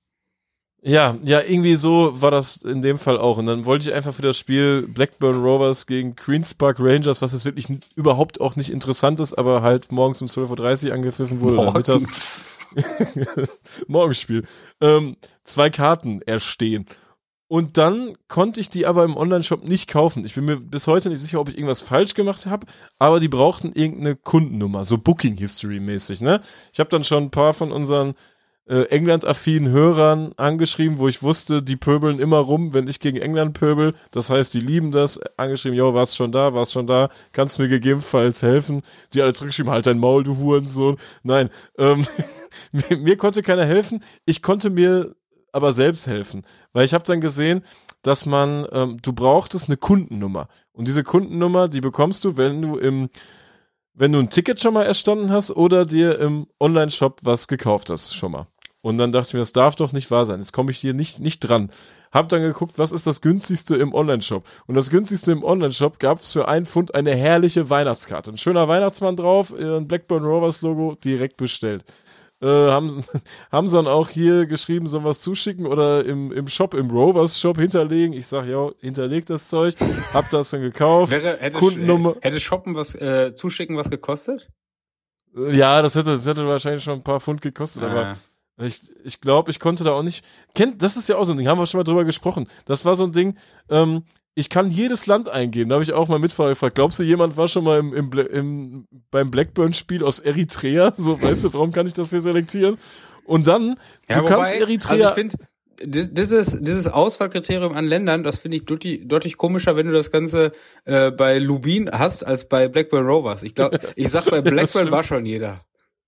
Ja, ja, irgendwie so war das in dem Fall auch. Und dann wollte ich einfach für das Spiel Blackburn Rovers gegen Queen's Park Rangers, was jetzt wirklich n- überhaupt auch nicht interessant ist, aber halt morgens um zwölf Uhr dreißig angepfiffen wurde, oder mittags. Morgenspiel. Ähm, zwei Karten erstehen. Und dann konnte ich die aber im Online-Shop nicht kaufen. Ich bin mir bis heute nicht sicher, ob ich irgendwas falsch gemacht habe, aber die brauchten irgendeine Kundennummer, so Booking-History-mäßig, ne? Ich habe dann schon ein paar von unseren äh, England-affinen Hörern angeschrieben, wo ich wusste, die pöbeln immer rum, wenn ich gegen England pöbel. Das heißt, die lieben das. Angeschrieben, jo, warst schon da, warst schon da, kannst mir gegebenenfalls helfen. Die alle zurückgeschrieben, halt dein Maul, du Hurensohn. Nein, ähm, mir, mir konnte keiner helfen. Ich konnte mir aber selbst helfen, weil ich habe dann gesehen, dass man, ähm, du brauchtest eine Kundennummer und diese Kundennummer, die bekommst du, wenn du im, wenn du ein Ticket schon mal erstanden hast oder dir im Online-Shop was gekauft hast schon mal. Und dann dachte ich mir, das darf doch nicht wahr sein. Jetzt komme ich hier nicht nicht dran. Hab dann geguckt, was ist das günstigste im Online-Shop? Und das günstigste im Online-Shop gab es für einen Pfund eine herrliche Weihnachtskarte. Ein schöner Weihnachtsmann drauf, ein Blackburn Rovers Logo, direkt bestellt. Äh, haben, haben sie dann auch hier geschrieben, sollen wir was zuschicken oder im, im Shop, im Rovers Shop hinterlegen. Ich sag, ja, hinterlegt das Zeug. Hab das dann gekauft. Wäre, hätte, Kundennummer. hätte Shoppen was, äh, zuschicken was gekostet? Äh, Ja, das hätte, das hätte wahrscheinlich schon ein paar Pfund gekostet, aber Ah. ich, ich glaube, ich konnte da auch nicht. Kennt, das ist ja auch so ein Ding, haben wir schon mal drüber gesprochen. Das war so ein Ding, ähm, ich kann jedes Land eingeben. Da habe ich auch mal Mitfahrer gefragt. Glaubst du, jemand war schon mal im, im, Bla- im, beim Blackburn-Spiel aus Eritrea? So, weißt du, warum kann ich das hier selektieren? Und dann, Ja, du wobei, kannst Eritrea. Also ich finde, dieses, dieses Auswahlkriterium an Ländern, das finde ich deutlich, deutlich komischer, wenn du das Ganze äh, bei Lubin hast, als bei Blackburn Rovers. Ich glaube, ich sag, bei Blackburn stimmt. war schon jeder.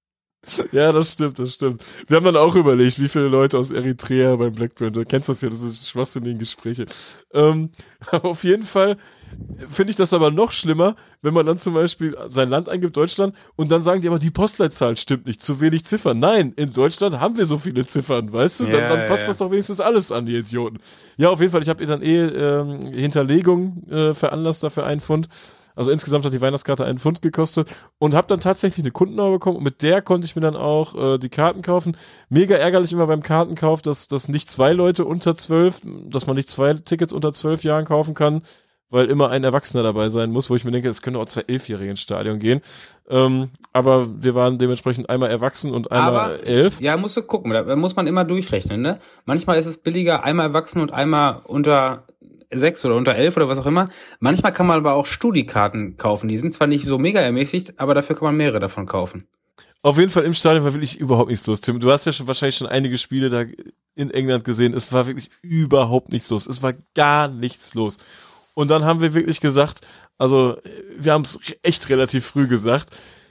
Ja, das stimmt, das stimmt. Wir haben dann auch überlegt, wie viele Leute aus Eritrea beim Blackburn, du kennst das ja, das ist schwachsinnige Gespräche. Ähm, auf jeden Fall finde ich das aber noch schlimmer, wenn man dann zum Beispiel sein Land eingibt, Deutschland, und dann sagen die aber, die Postleitzahl stimmt nicht, zu wenig Ziffern. Nein, in Deutschland haben wir so viele Ziffern, weißt du? Dann, Ja, dann passt ja. das doch wenigstens alles an, die Idioten. Ja, auf jeden Fall, ich habe ihr dann eh ähm, Hinterlegung äh, veranlasst dafür einen Pfund. Also insgesamt hat die Weihnachtskarte einen Pfund gekostet und habe dann tatsächlich eine Kundennummer bekommen und mit der konnte ich mir dann auch äh, die Karten kaufen. Mega ärgerlich immer beim Kartenkauf, dass, dass nicht zwei Leute unter zwölf, dass man nicht zwei Tickets unter zwölf Jahren kaufen kann, weil immer ein Erwachsener dabei sein muss, wo ich mir denke, es können auch zwei Elfjährige ins Stadion gehen. Ähm, aber wir waren dementsprechend einmal erwachsen und einmal aber, elf. Ja, musst du gucken, da muss man immer durchrechnen, ne? Manchmal ist es billiger, einmal erwachsen und einmal unter sechs oder unter elf oder was auch immer. Manchmal kann man aber auch Studikarten kaufen. Die sind zwar nicht so mega ermäßigt, aber dafür kann man mehrere davon kaufen. Auf jeden Fall im Stadion war wirklich überhaupt nichts los, Tim. Du hast ja schon wahrscheinlich schon einige Spiele da in England gesehen. Es war wirklich überhaupt nichts los. Es war gar nichts los. Und dann haben wir wirklich gesagt, also wir haben es echt relativ früh gesagt,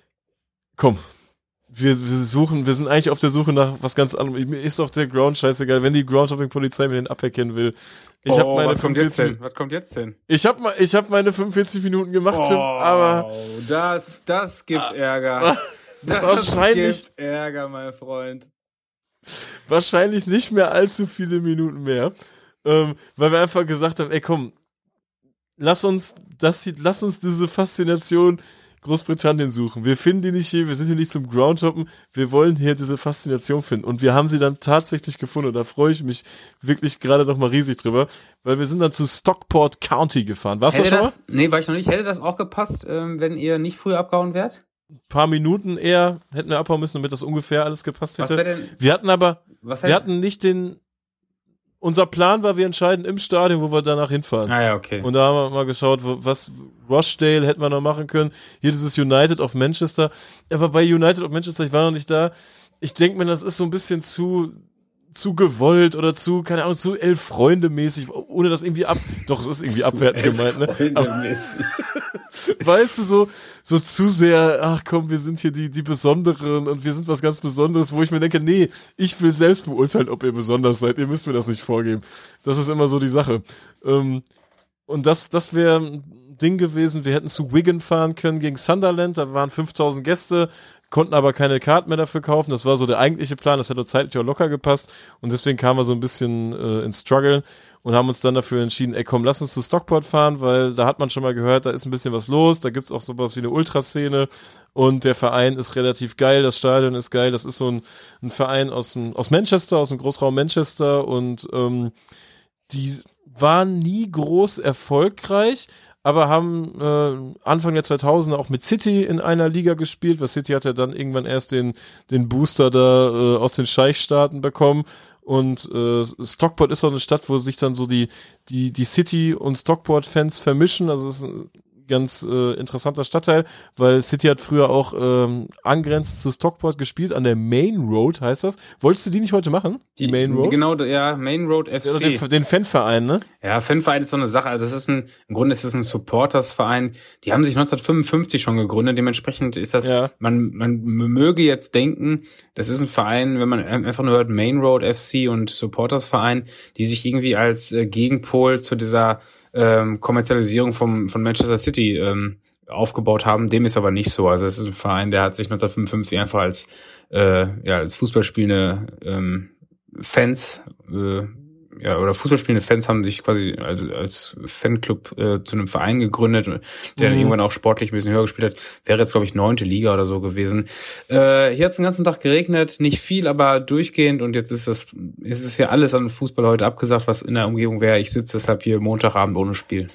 komm, wir, wir suchen, wir sind eigentlich auf der Suche nach was ganz anderem. Mir ist doch der Ground scheißegal, wenn die Groundhopping-Polizei mir den aberkennen will. Ich oh, hab meine was kommt jetzt fünfundvierzig denn? Was kommt jetzt denn? Ich habe ich hab meine fünfundvierzig Minuten gemacht, oh, Tim, aber das, das gibt Ärger. Das wahrscheinlich gibt Ärger, mein Freund. Wahrscheinlich nicht mehr allzu viele Minuten mehr, ähm, weil wir einfach gesagt haben, ey komm, lass uns das, lass uns diese Faszination Großbritannien suchen. Wir finden die nicht hier, wir sind hier nicht zum Groundhoppen, wir wollen hier diese Faszination finden. Und wir haben sie dann tatsächlich gefunden und da freue ich mich wirklich gerade noch mal riesig drüber, weil wir sind dann zu Stockport County gefahren. Warst du schon mal? Nee, war ich noch nicht. Hätte das auch gepasst, ähm, wenn ihr nicht früher abgehauen wärt? Ein paar Minuten eher hätten wir abhauen müssen, damit das ungefähr alles gepasst hätte. Was wäre denn? Wir hatten aber, Was wir hatten nicht den, unser Plan war, wir entscheiden im Stadion, wo wir danach hinfahren. Ah ja, okay. Und da haben wir mal geschaut, was Rochdale hätten wir noch machen können. Hier dieses United of Manchester. Aber bei United of Manchester, ich war noch nicht da. Ich denke mir, das ist so ein bisschen zu zu gewollt oder zu, keine Ahnung, zu elf Freunde mäßig, ohne das irgendwie ab, doch, es ist irgendwie abwertend gemeint, ne? Aber, weißt du, so, so zu sehr, ach komm, wir sind hier die, die Besonderen und wir sind was ganz Besonderes, wo ich mir denke, nee, ich will selbst beurteilen, ob ihr besonders seid, ihr müsst mir das nicht vorgeben. Das ist immer so die Sache. Ähm, und das, das wäre ein Ding gewesen, wir hätten zu Wigan fahren können gegen Sunderland, da waren fünftausend Gäste, konnten aber keine Karten mehr dafür kaufen. Das war so der eigentliche Plan. Das hätte zeitlich auch locker gepasst. Und deswegen kamen wir so ein bisschen äh, ins Struggle und haben uns dann dafür entschieden, ey komm, lass uns zu Stockport fahren, weil da hat man schon mal gehört, da ist ein bisschen was los. Da gibt's auch sowas wie eine Ultraszene und der Verein ist relativ geil. Das Stadion ist geil. Das ist so ein, ein Verein aus, dem, aus Manchester, aus dem Großraum Manchester und ähm, die waren nie groß erfolgreich, aber haben äh, Anfang der zweitausender auch mit City in einer Liga gespielt, weil City hat ja dann irgendwann erst den den Booster da äh, aus den Scheichstaaten bekommen und äh, Stockport ist auch eine Stadt, wo sich dann so die die die City und Stockport-Fans vermischen, also es ist ein ganz äh, interessanter Stadtteil, weil City hat früher auch ähm, angrenzend zu Stockport gespielt, an der Main Road heißt das. Wolltest du die nicht heute machen? Die, die Main Road? Genau, ja, Main Road F C. Den, den Fanverein, ne? Ja, Fanverein ist so eine Sache, also es ist ein, im Grunde ist es ein Supportersverein, die haben sich neunzehnhundertfünfundfünfzig schon gegründet, dementsprechend ist das, ja. man, man möge jetzt denken, das ist ein Verein, wenn man einfach nur hört Main Road F C und Supportersverein, die sich irgendwie als äh, Gegenpol zu dieser ähm, Kommerzialisierung vom, von Manchester City ähm, aufgebaut haben. Dem ist aber nicht so. Also es ist ein Verein, der hat sich neunzehnhundertfünfundfünfzig einfach als äh, ja als Fußballspielende ähm, Fans äh, ja oder Fußballspielende Fans haben sich quasi also als Fanclub äh, zu einem Verein gegründet, der mhm. irgendwann auch sportlich ein bisschen höher gespielt hat. Wäre jetzt, glaube ich, neunte Liga oder so gewesen. Äh, hier hat es den ganzen Tag geregnet, nicht viel, aber durchgehend und jetzt ist das ist es ja alles an Fußball heute abgesagt, was in der Umgebung wäre. Ich sitze deshalb hier Montagabend ohne Spiel.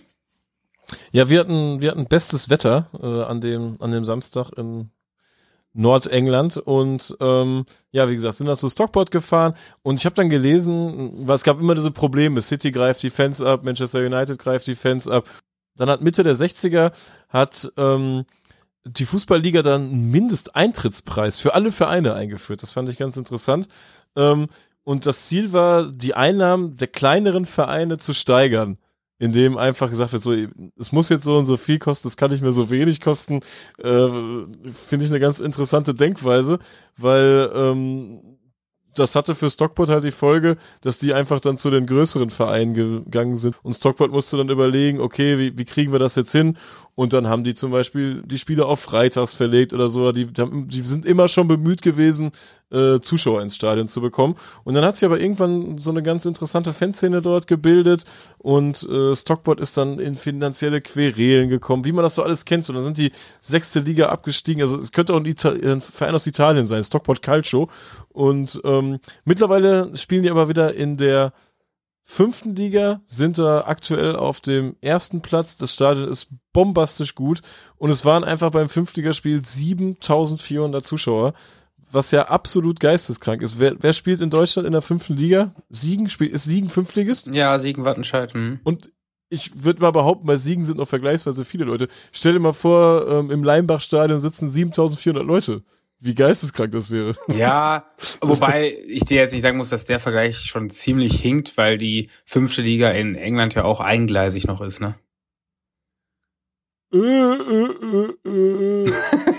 Ja, wir hatten wir hatten bestes Wetter äh, an dem an dem Samstag in Nordengland und ähm, ja, wie gesagt, sind da zu Stockport gefahren und ich habe dann gelesen, weil es gab immer diese Probleme, City greift die Fans ab, Manchester United greift die Fans ab. Dann hat Mitte der sechziger hat ähm, die Fußballliga dann einen Mindesteintrittspreis für alle Vereine eingeführt. Das fand ich ganz interessant. Ähm, und das Ziel war, die Einnahmen der kleineren Vereine zu steigern, indem einfach gesagt wird, so, es muss jetzt so und so viel kosten, es kann nicht mehr so wenig kosten, äh, finde ich eine ganz interessante Denkweise, weil ähm, das hatte für Stockport halt die Folge, dass die einfach dann zu den größeren Vereinen gegangen sind und Stockport musste dann überlegen, okay, wie, wie kriegen wir das jetzt hin? Und dann haben die zum Beispiel die Spiele auf Freitags verlegt oder so, die, die sind immer schon bemüht gewesen, äh, Zuschauer ins Stadion zu bekommen. Und dann hat sich aber irgendwann so eine ganz interessante Fanszene dort gebildet und äh, Stockport ist dann in finanzielle Querelen gekommen, wie man das so alles kennt. Und dann sind die sechste Liga abgestiegen. Also es könnte auch ein, Ita- ein Verein aus Italien sein, Stockport Calcio. Und ähm, mittlerweile spielen die aber wieder in der fünften Liga, sind da aktuell auf dem ersten Platz. Das Stadion ist bombastisch gut und es waren einfach beim Fünftligaspiel siebentausendvierhundert Zuschauer, was ja absolut geisteskrank ist. Wer, wer spielt in Deutschland in der fünften Liga? Siegen? Spielt, ist Siegen Fünftligist? Ja, Siegen Wattenscheid. Hm. Und ich würde mal behaupten, bei Siegen sind noch vergleichsweise viele Leute. Stell dir mal vor, ähm, im Leimbach-Stadion sitzen siebentausendvierhundert Leute. Wie geisteskrank das wäre. Ja, wobei ich dir jetzt nicht sagen muss, dass der Vergleich schon ziemlich hinkt, weil die fünfte Liga in England ja auch eingleisig noch ist, ne? Äh, äh, äh, äh.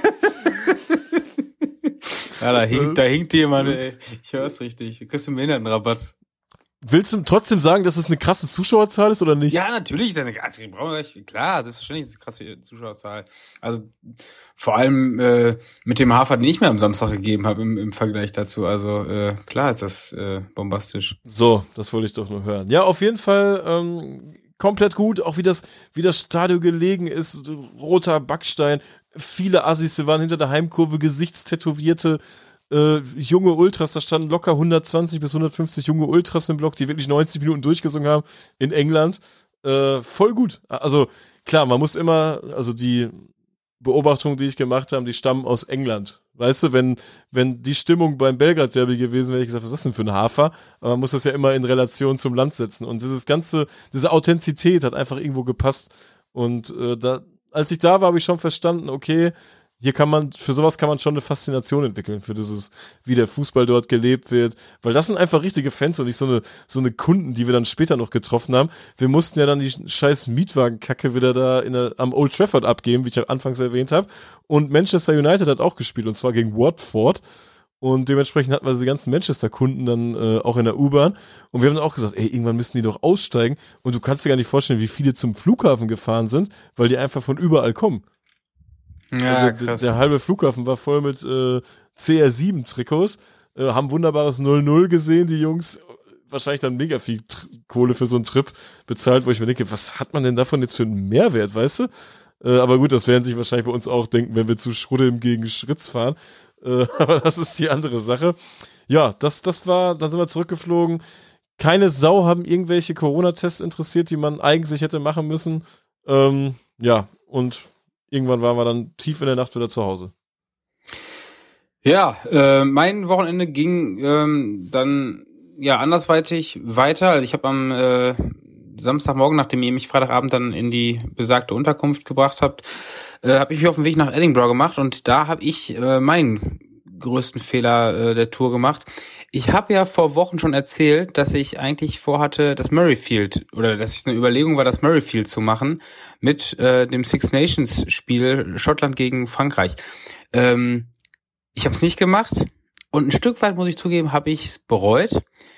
Ja, da hinkt, da hinkt jemand, ey. Ich hör's richtig. Du kriegst einen Behindertenrabatt. Willst du trotzdem sagen, dass es eine krasse Zuschauerzahl ist oder nicht? Ja, natürlich ist das eine krasse, klar, selbstverständlich ist es eine krasse Zuschauerzahl. Also vor allem äh, mit dem Hafer, den ich mir am Samstag gegeben habe im, im Vergleich dazu. Also äh, klar ist das äh, bombastisch. So, das wollte ich doch nur hören. Ja, auf jeden Fall ähm, komplett gut, auch wie das, wie das Stadion gelegen ist, roter Backstein, viele Assis, wir waren hinter der Heimkurve, gesichtstätowierte Äh, junge Ultras, da standen locker hundertzwanzig bis hundertfünfzig junge Ultras im Block, die wirklich neunzig Minuten durchgesungen haben in England. Äh, voll gut. Also klar, man muss immer, also die Beobachtungen, die ich gemacht habe, die stammen aus England. Weißt du, wenn wenn die Stimmung beim Belgrad-Derby gewesen wäre, hätte ich gesagt, was ist das denn für ein Hafer? Aber man muss das ja immer in Relation zum Land setzen. Und dieses ganze, diese Authentizität hat einfach irgendwo gepasst. Und äh, da, als ich da war, habe ich schon verstanden, okay, hier kann man, für sowas kann man schon eine Faszination entwickeln, für dieses, wie der Fußball dort gelebt wird, weil das sind einfach richtige Fans und nicht so eine, so eine Kunden, die wir dann später noch getroffen haben. Wir mussten ja dann die scheiß Mietwagenkacke wieder da in der, am Old Trafford abgeben, wie ich anfangs erwähnt habe. Und Manchester United hat auch gespielt, und zwar gegen Watford. Und dementsprechend hatten wir diese ganzen Manchester-Kunden dann äh, auch in der U-Bahn. Und wir haben dann auch gesagt, ey, irgendwann müssen die doch aussteigen. Und du kannst dir gar nicht vorstellen, wie viele zum Flughafen gefahren sind, weil die einfach von überall kommen. Ja, also krass. Der, der halbe Flughafen war voll mit äh, C R sieben Trikots, äh, haben wunderbares null null gesehen, die Jungs, wahrscheinlich dann mega viel Tr- Kohle für so einen Trip bezahlt, wo ich mir denke, was hat man denn davon jetzt für einen Mehrwert, weißt du? Äh, aber gut, das werden sich wahrscheinlich bei uns auch denken, wenn wir zu Schrudde gegen Schritz fahren. Äh, aber das ist die andere Sache. Ja, das, das war, dann sind wir zurückgeflogen. Keine Sau haben irgendwelche Corona-Tests interessiert, die man eigentlich hätte machen müssen. Ähm, ja, und irgendwann waren wir dann tief in der Nacht wieder zu Hause. Ja, äh, mein Wochenende ging ähm, dann ja andersweitig weiter. Also ich habe am äh, Samstagmorgen, nachdem ihr mich Freitagabend dann in die besagte Unterkunft gebracht habt, äh, habe ich mich auf den Weg nach Edinburgh gemacht und da habe ich äh, meinen größten Fehler äh, der Tour gemacht. Ich habe ja vor Wochen schon erzählt, dass ich eigentlich vorhatte, das Murrayfield, oder dass es eine Überlegung war, das Murrayfield zu machen mit äh, dem Six Nations Spiel Schottland gegen Frankreich. Ähm, ich habe es nicht gemacht und ein Stück weit, muss ich zugeben, habe ich es bereut.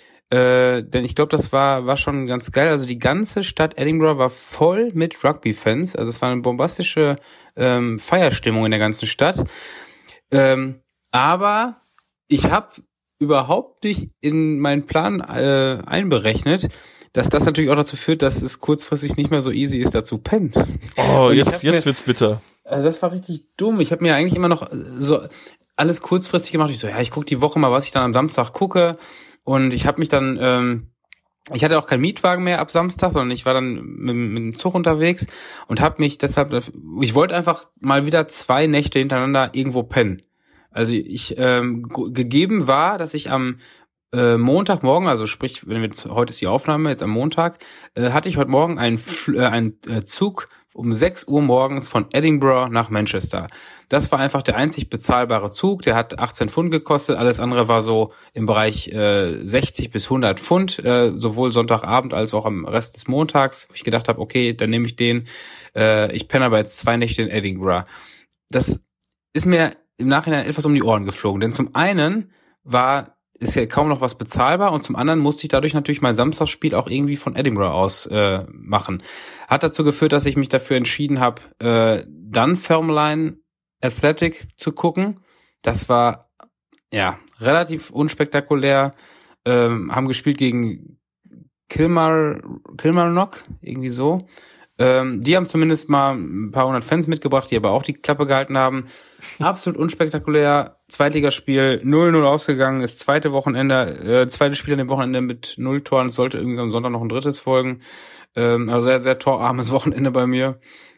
Äh, denn ich glaube, das war war schon ganz geil. Also die ganze Stadt Edinburgh war voll mit Rugby-Fans. Also es war eine bombastische ähm, Feierstimmung in der ganzen Stadt. Ähm, aber ich habe überhaupt nicht in meinen Plan äh, einberechnet, dass das natürlich auch dazu führt, dass es kurzfristig nicht mehr so easy ist, da zu pennen. Oh, Und jetzt, jetzt mir, wird's bitter. Also das war richtig dumm. Ich habe mir eigentlich immer noch so alles kurzfristig gemacht. Ich so, ja, ich gucke die Woche mal, was ich dann am Samstag gucke. Und ich habe mich dann, ähm, ich hatte auch keinen Mietwagen mehr ab Samstag, sondern ich war dann mit, mit dem Zug unterwegs und habe mich deshalb, ich wollte einfach mal wieder zwei Nächte hintereinander irgendwo pennen. Also ich ähm, g- gegeben war, dass ich am äh, Montagmorgen, also sprich, wenn wir jetzt, heute ist die Aufnahme, jetzt am Montag, äh, hatte ich heute Morgen einen, Fl- äh, einen äh, Zug um sechs Uhr morgens von Edinburgh nach Manchester. Das war einfach der einzig bezahlbare Zug, der hat achtzehn Pfund gekostet, alles andere war so im Bereich äh, sechzig bis hundert Pfund, äh, sowohl Sonntagabend als auch am Rest des Montags, wo ich gedacht habe, okay, dann nehme ich den, äh, ich penne aber jetzt zwei Nächte in Edinburgh. Das ist mir im Nachhinein etwas um die Ohren geflogen, denn zum einen war ist ja kaum noch was bezahlbar und zum anderen musste ich dadurch natürlich mein Samstagsspiel auch irgendwie von Edinburgh aus äh, machen. Hat dazu geführt, dass ich mich dafür entschieden habe, äh, Dunfermline Athletic zu gucken. Das war ja, relativ unspektakulär, ähm, haben gespielt gegen Kilmar, Kilmarnock, irgendwie so. Ähm, die haben zumindest mal ein paar hundert Fans mitgebracht, die aber auch die Klappe gehalten haben. Absolut unspektakulär. Zweitligaspiel null null ausgegangen, ist zweite Wochenende, äh, zweite Spiel an dem Wochenende mit null Toren. Es sollte irgendwie so am Sonntag noch ein drittes folgen. Ähm, also sehr, sehr torarmes Wochenende bei mir.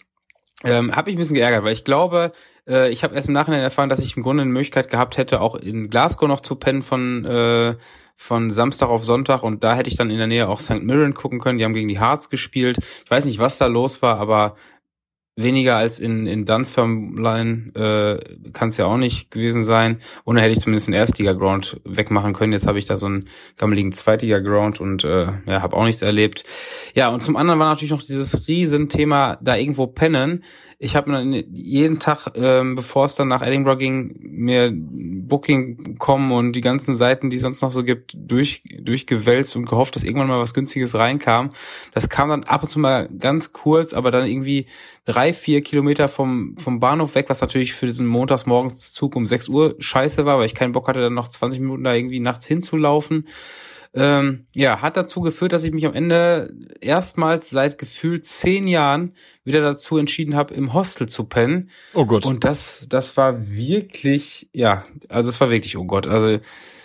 Ähm, hab mich ein bisschen geärgert, weil ich glaube, äh, ich habe erst im Nachhinein erfahren, dass ich im Grunde eine Möglichkeit gehabt hätte, auch in Glasgow noch zu pennen von äh, von Samstag auf Sonntag, und da hätte ich dann in der Nähe auch Sankt Mirren gucken können. Die haben gegen die Hearts gespielt. Ich weiß nicht, was da los war, aber weniger als in in Dunfermline äh, kann es ja auch nicht gewesen sein. Und da hätte ich zumindest den Erstliga-Ground wegmachen können. Jetzt habe ich da so einen gammeligen Zweitliga-Ground und äh, ja, habe auch nichts erlebt. Ja, und zum anderen war natürlich noch dieses Riesenthema, da irgendwo pennen. Ich habe jeden Tag, ähm, bevor es dann nach Edinburgh ging, mir Booking Punkt com und die ganzen Seiten, die es sonst noch so gibt, durch durchgewälzt und gehofft, dass irgendwann mal was Günstiges reinkam. Das kam dann ab und zu mal ganz kurz, aber dann irgendwie drei, vier Kilometer vom vom Bahnhof weg, was natürlich für diesen Montagsmorgenszug um sechs Uhr scheiße war, weil ich keinen Bock hatte, dann noch zwanzig Minuten da irgendwie nachts hinzulaufen. Ähm, ja, hat dazu geführt, dass ich mich am Ende erstmals seit gefühlt zehn Jahren wieder dazu entschieden habe, im Hostel zu pennen. Oh Gott. Und das, das war wirklich, ja, also es war wirklich, oh Gott, also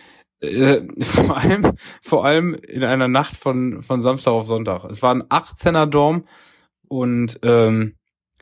äh, vor allem, vor allem in einer Nacht von von Samstag auf Sonntag. Es war ein achtzehner Dorm und ähm,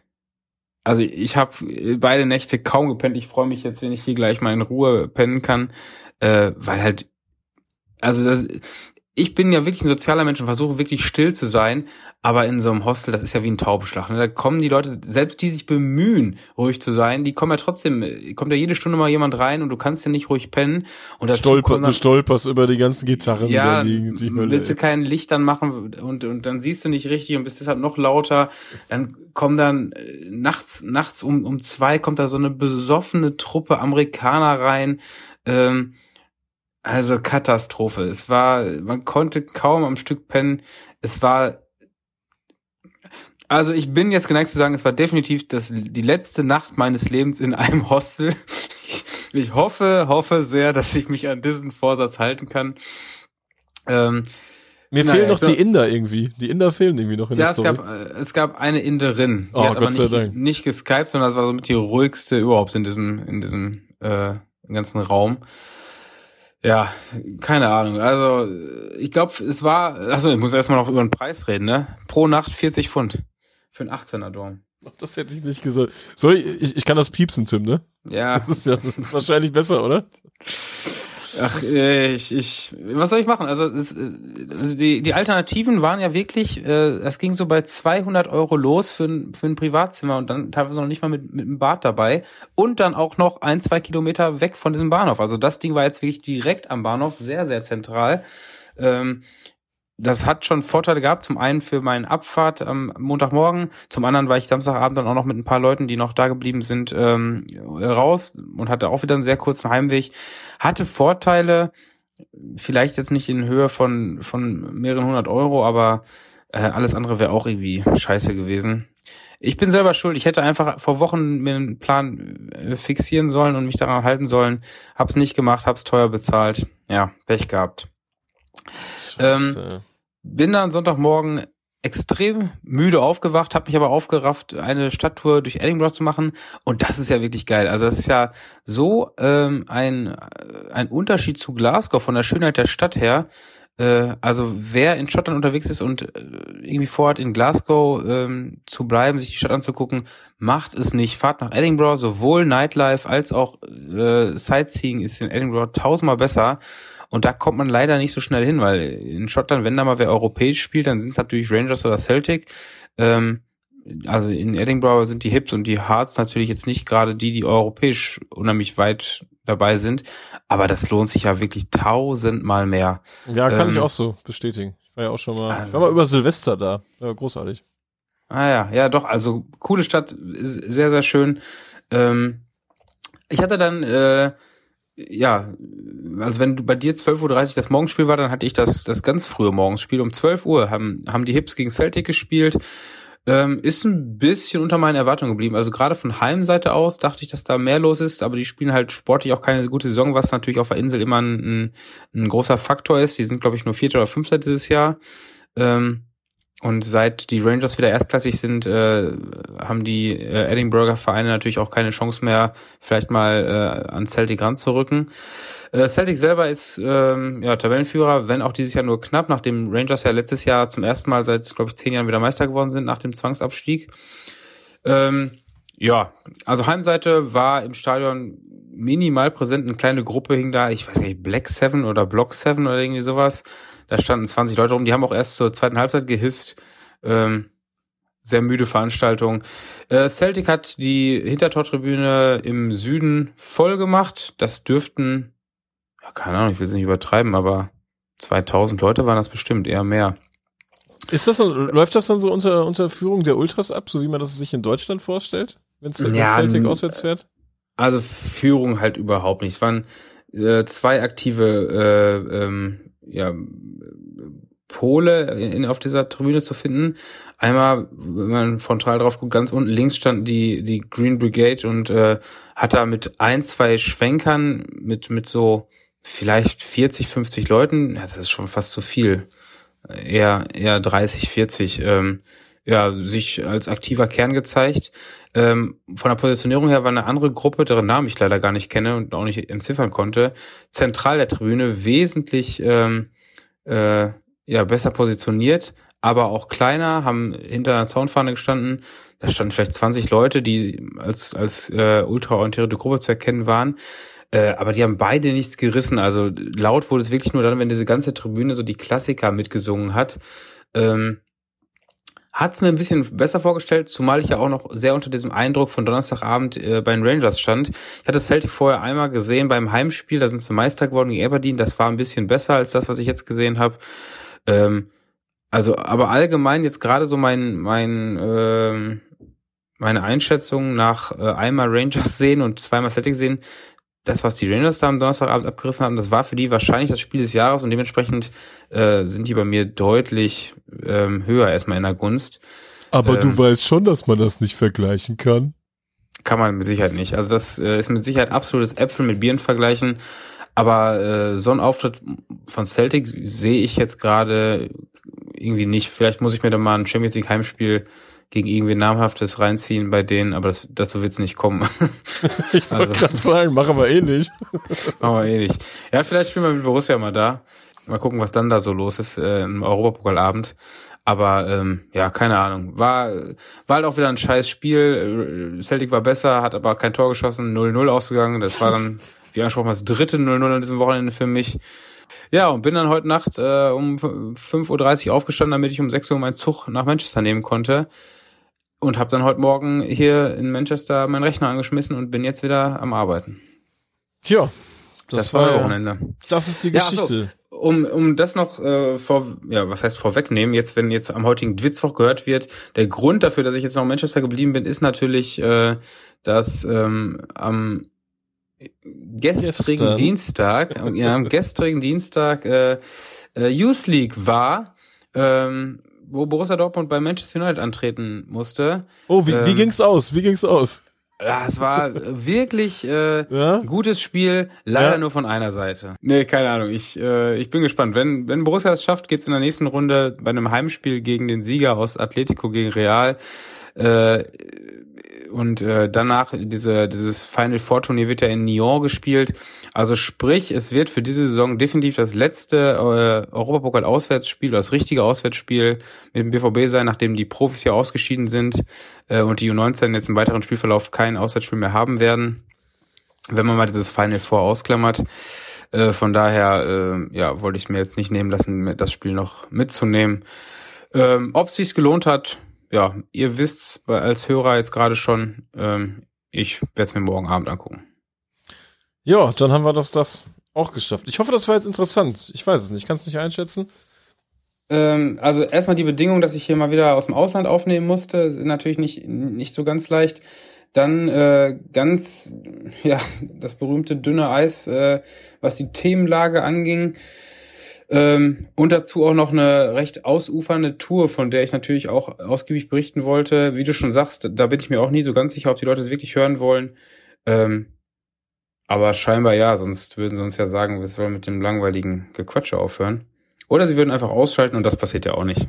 also ich habe beide Nächte kaum gepennt. Ich freue mich jetzt, wenn ich hier gleich mal in Ruhe pennen kann, äh, weil halt Also das, ich bin ja wirklich ein sozialer Mensch und versuche wirklich still zu sein, aber in so einem Hostel, das ist ja wie ein Taubenschlag. Ne? Da kommen die Leute, selbst die sich bemühen, ruhig zu sein, die kommen ja trotzdem, kommt ja jede Stunde mal jemand rein und du kannst ja nicht ruhig pennen. Und dazu Stolper, kommen dann, du stolperst über die ganzen Gitarren, ja, die da liegen. Die Hölle, willst du kein Licht dann machen und und dann siehst du nicht richtig und bist deshalb noch lauter. Dann kommen dann äh, nachts nachts um um zwei kommt da so eine besoffene Truppe Amerikaner rein. Ähm, Also Katastrophe. Es war, man konnte kaum am Stück pennen. Es war, also ich bin jetzt geneigt zu sagen, es war definitiv das, die letzte Nacht meines Lebens in einem Hostel. Ich, ich hoffe, hoffe sehr, dass ich mich an diesen Vorsatz halten kann. Ähm, Mir naja, fehlen noch glaub, die Inder irgendwie. Die Inder fehlen irgendwie noch in ja, der es Story. gab, äh, es gab eine Inderin, die Oh, hat aber Gott sei nicht, Dank. nicht geskypt, sondern das war somit die ruhigste überhaupt in diesem, in diesem, äh, ganzen Raum. Ja, keine Ahnung. Also, ich glaube, es war, achso, ich muss erstmal noch über den Preis reden, ne? Pro Nacht vierzig Pfund. Für einen achtzehner Dorm. Das hätte ich nicht gesagt. Soll ich, ich, ich kann das piepsen, Tim, ne? Ja. Das ist ja das ist wahrscheinlich besser, oder? Ach, ich, ich, was soll ich machen? Also, es, also die, die Alternativen waren ja wirklich, äh, es ging so bei zweihundert Euro los für ein, für ein Privatzimmer und dann teilweise noch nicht mal mit, mit einem Bad dabei und dann auch noch ein, zwei Kilometer weg von diesem Bahnhof. Also das Ding war jetzt wirklich direkt am Bahnhof, sehr, sehr zentral. Ähm, Das hat schon Vorteile gehabt, zum einen für meine Abfahrt am Montagmorgen, zum anderen war ich Samstagabend dann auch noch mit ein paar Leuten, die noch da geblieben sind, ähm, raus und hatte auch wieder einen sehr kurzen Heimweg. Hatte Vorteile, vielleicht jetzt nicht in Höhe von von mehreren hundert Euro, aber äh, alles andere wäre auch irgendwie scheiße gewesen. Ich bin selber schuld, ich hätte einfach vor Wochen mir einen Plan äh, fixieren sollen und mich daran halten sollen. Hab's nicht gemacht, hab's teuer bezahlt. Ja, Pech gehabt. Scheiße. Ähm, bin dann Sonntagmorgen extrem müde aufgewacht, habe mich aber aufgerafft, eine Stadttour durch Edinburgh zu machen und das ist ja wirklich geil. Also das ist ja so ähm, ein ein Unterschied zu Glasgow von der Schönheit der Stadt her. Äh, also wer in Schottland unterwegs ist und äh, irgendwie vorhat, in Glasgow ähm, zu bleiben, sich die Stadt anzugucken, macht es nicht. Fahrt nach Edinburgh, sowohl Nightlife als auch äh, Sightseeing ist in Edinburgh tausendmal besser. Und da kommt man leider nicht so schnell hin, weil in Schottland, wenn da mal wer europäisch spielt, dann sind es natürlich Rangers oder Celtic. Ähm, also in Edinburgh sind die Hibs und die Hearts natürlich jetzt nicht gerade die, die europäisch unheimlich weit dabei sind. Aber das lohnt sich ja wirklich tausendmal mehr. Ja, kann ähm, ich auch so bestätigen. Ich war ja auch schon mal, also, ich war mal über Silvester da. Ja, großartig. Ah ja, ja doch, also coole Stadt, sehr, sehr schön. Ähm, ich hatte dann... Äh, Ja, also wenn du bei dir zwölf Uhr dreißig das Morgenspiel war, dann hatte ich das das ganz frühe Morgenspiel. Um zwölf Uhr haben haben die Hibs gegen Celtic gespielt. Ähm, ist ein bisschen unter meinen Erwartungen geblieben. Also gerade von Heimseite aus dachte ich, dass da mehr los ist, aber die spielen halt sportlich auch keine gute Saison, was natürlich auf der Insel immer ein, ein, ein großer Faktor ist. Die sind, glaube ich, nur Vierter oder Fünfter dieses Jahr. Ähm, und seit die Rangers wieder erstklassig sind, äh, haben die äh, Edinburgher Vereine natürlich auch keine Chance mehr, vielleicht mal äh, an Celtic ranzurücken. Äh, Celtic selber ist ähm, ja Tabellenführer, wenn auch dieses Jahr nur knapp, nachdem Rangers ja letztes Jahr zum ersten Mal seit, glaube ich, zehn Jahren wieder Meister geworden sind nach dem Zwangsabstieg. Ähm, ja, also Heimseite war im Stadion minimal präsent, eine kleine Gruppe hing da, ich weiß nicht, Black Seven oder Block Seven oder irgendwie sowas. Da standen zwanzig Leute rum, die haben auch erst zur zweiten Halbzeit gehisst. Ähm, sehr müde Veranstaltung. Äh, Celtic hat die Hintertortribüne im Süden voll gemacht. Das dürften, ja, keine Ahnung, ich will es nicht übertreiben, aber zweitausend Leute waren das bestimmt, eher mehr. Ist das dann, läuft das dann so unter, unter Führung der Ultras ab, so wie man das sich in Deutschland vorstellt, wenn Ja, Celtic auswärts fährt? Also Führung halt überhaupt nicht. Es waren äh, zwei aktive äh, ähm, ja, Pole in, auf dieser Tribüne zu finden. Einmal, wenn man frontal drauf guckt, ganz unten links stand die die Green Brigade und äh, hat da mit ein, zwei Schwenkern mit mit so vielleicht vierzig, fünfzig Leuten, ja, das ist schon fast zu viel, eher eher dreißig, vierzig, ähm, ja, sich als aktiver Kern gezeigt. Ähm, von der Positionierung her war eine andere Gruppe, deren Namen ich leider gar nicht kenne und auch nicht entziffern konnte, zentral der Tribüne wesentlich ähm, äh, ja besser positioniert, aber auch kleiner, haben hinter einer Zaunfahne gestanden. Da standen vielleicht zwanzig Leute, die als als äh, ultraorientierte Gruppe zu erkennen waren. Äh, aber die haben beide nichts gerissen. Also laut wurde es wirklich nur dann, wenn diese ganze Tribüne so die Klassiker mitgesungen hat. Ähm, Hat es mir ein bisschen besser vorgestellt, zumal ich ja auch noch sehr unter diesem Eindruck von Donnerstagabend äh, bei den Rangers stand. Ich hatte Celtic vorher einmal gesehen beim Heimspiel, da sind sie Meister geworden gegen Aberdeen. Das war ein bisschen besser als das, was ich jetzt gesehen habe. Ähm, also, aber allgemein jetzt gerade so mein mein ähm, meine Einschätzung nach äh, einmal Rangers sehen und zweimal Celtic sehen, das, was die Rangers da am Donnerstagabend abgerissen haben, das war für die wahrscheinlich das Spiel des Jahres und dementsprechend äh, sind die bei mir deutlich ähm, höher erstmal in der Gunst. Aber ähm, du weißt schon, dass man das nicht vergleichen kann. Kann man mit Sicherheit nicht. Also das äh, ist mit Sicherheit absolutes Äpfel mit Birnen vergleichen. Aber äh, so ein Auftritt von Celtic sehe ich jetzt gerade irgendwie nicht. Vielleicht muss ich mir da mal ein Champions League Heimspiel gegen irgendwie Namhaftes reinziehen bei denen, aber das, dazu wird's nicht kommen. Ich wollte also, gerade sagen, machen wir eh nicht. Machen wir eh nicht. Ja, vielleicht spielen wir mit Borussia mal da. Mal gucken, was dann da so los ist äh, im Europapokalabend. Aber ähm, ja, keine Ahnung. War war halt auch wieder ein scheiß Spiel. Celtic war besser, hat aber kein Tor geschossen, null null ausgegangen. Das war dann, wie angesprochen, das dritte null null an diesem Wochenende für mich. Ja, und bin dann heute Nacht äh, um fünf Uhr dreißig aufgestanden, damit ich um sechs Uhr meinen Zug nach Manchester nehmen konnte. Und habe dann heute Morgen hier in Manchester meinen Rechner angeschmissen und bin jetzt wieder am Arbeiten. Ja, das, das war war ja, Wochenende. Das ist die Geschichte. Ja, so, um um das noch äh, vor, ja, was heißt vorwegnehmen, jetzt wenn jetzt am heutigen Dwitzwoch gehört wird, der Grund dafür, dass ich jetzt noch in Manchester geblieben bin, ist natürlich, äh, dass ähm, am gestrigen Gestern. Dienstag, ja, am gestrigen Dienstag äh, äh, Youth League war, ähm, wo Borussia Dortmund bei Manchester United antreten musste. Oh, wie, ähm, wie ging's aus? Wie ging's aus? Ja, es war wirklich äh, Ja? gutes Spiel, leider Ja. nur von einer Seite. Nee, keine Ahnung, ich äh, ich bin gespannt. Wenn wenn Borussia es schafft, geht's in der nächsten Runde bei einem Heimspiel gegen den Sieger aus Atletico gegen Real. Äh, und äh, danach diese dieses Final Four Turnier wird ja in Nyon gespielt. Also sprich, es wird für diese Saison definitiv das letzte äh, Europapokal Auswärtsspiel, das richtige Auswärtsspiel mit dem B V B sein, nachdem die Profis ja ausgeschieden sind äh, und die U neunzehn jetzt im weiteren Spielverlauf kein Auswärtsspiel mehr haben werden, wenn man mal dieses Final Four ausklammert. Äh, von daher äh, ja, wollte ich mir jetzt nicht nehmen lassen, das Spiel noch mitzunehmen. Ähm, ob es sich gelohnt hat, ja, ihr wisst's als Hörer jetzt gerade schon. Ähm, ich werde es mir morgen Abend angucken. Ja, dann haben wir das, das auch geschafft. Ich hoffe, das war jetzt interessant. Ich weiß es nicht, ich kann es nicht einschätzen. Ähm, also erstmal die Bedingung, dass ich hier mal wieder aus dem Ausland aufnehmen musste, sind natürlich nicht nicht so ganz leicht. Dann äh, ganz, ja, das berühmte dünne Eis, äh, was die Themenlage anging. Ähm, und dazu auch noch eine recht ausufernde Tour, von der ich natürlich auch ausgiebig berichten wollte. Wie du schon sagst, da bin ich mir auch nie so ganz sicher, ob die Leute es wirklich hören wollen. Ähm, aber scheinbar ja, sonst würden sie uns ja sagen, wir sollen mit dem langweiligen Gequatsche aufhören. Oder sie würden einfach ausschalten und das passiert ja auch nicht.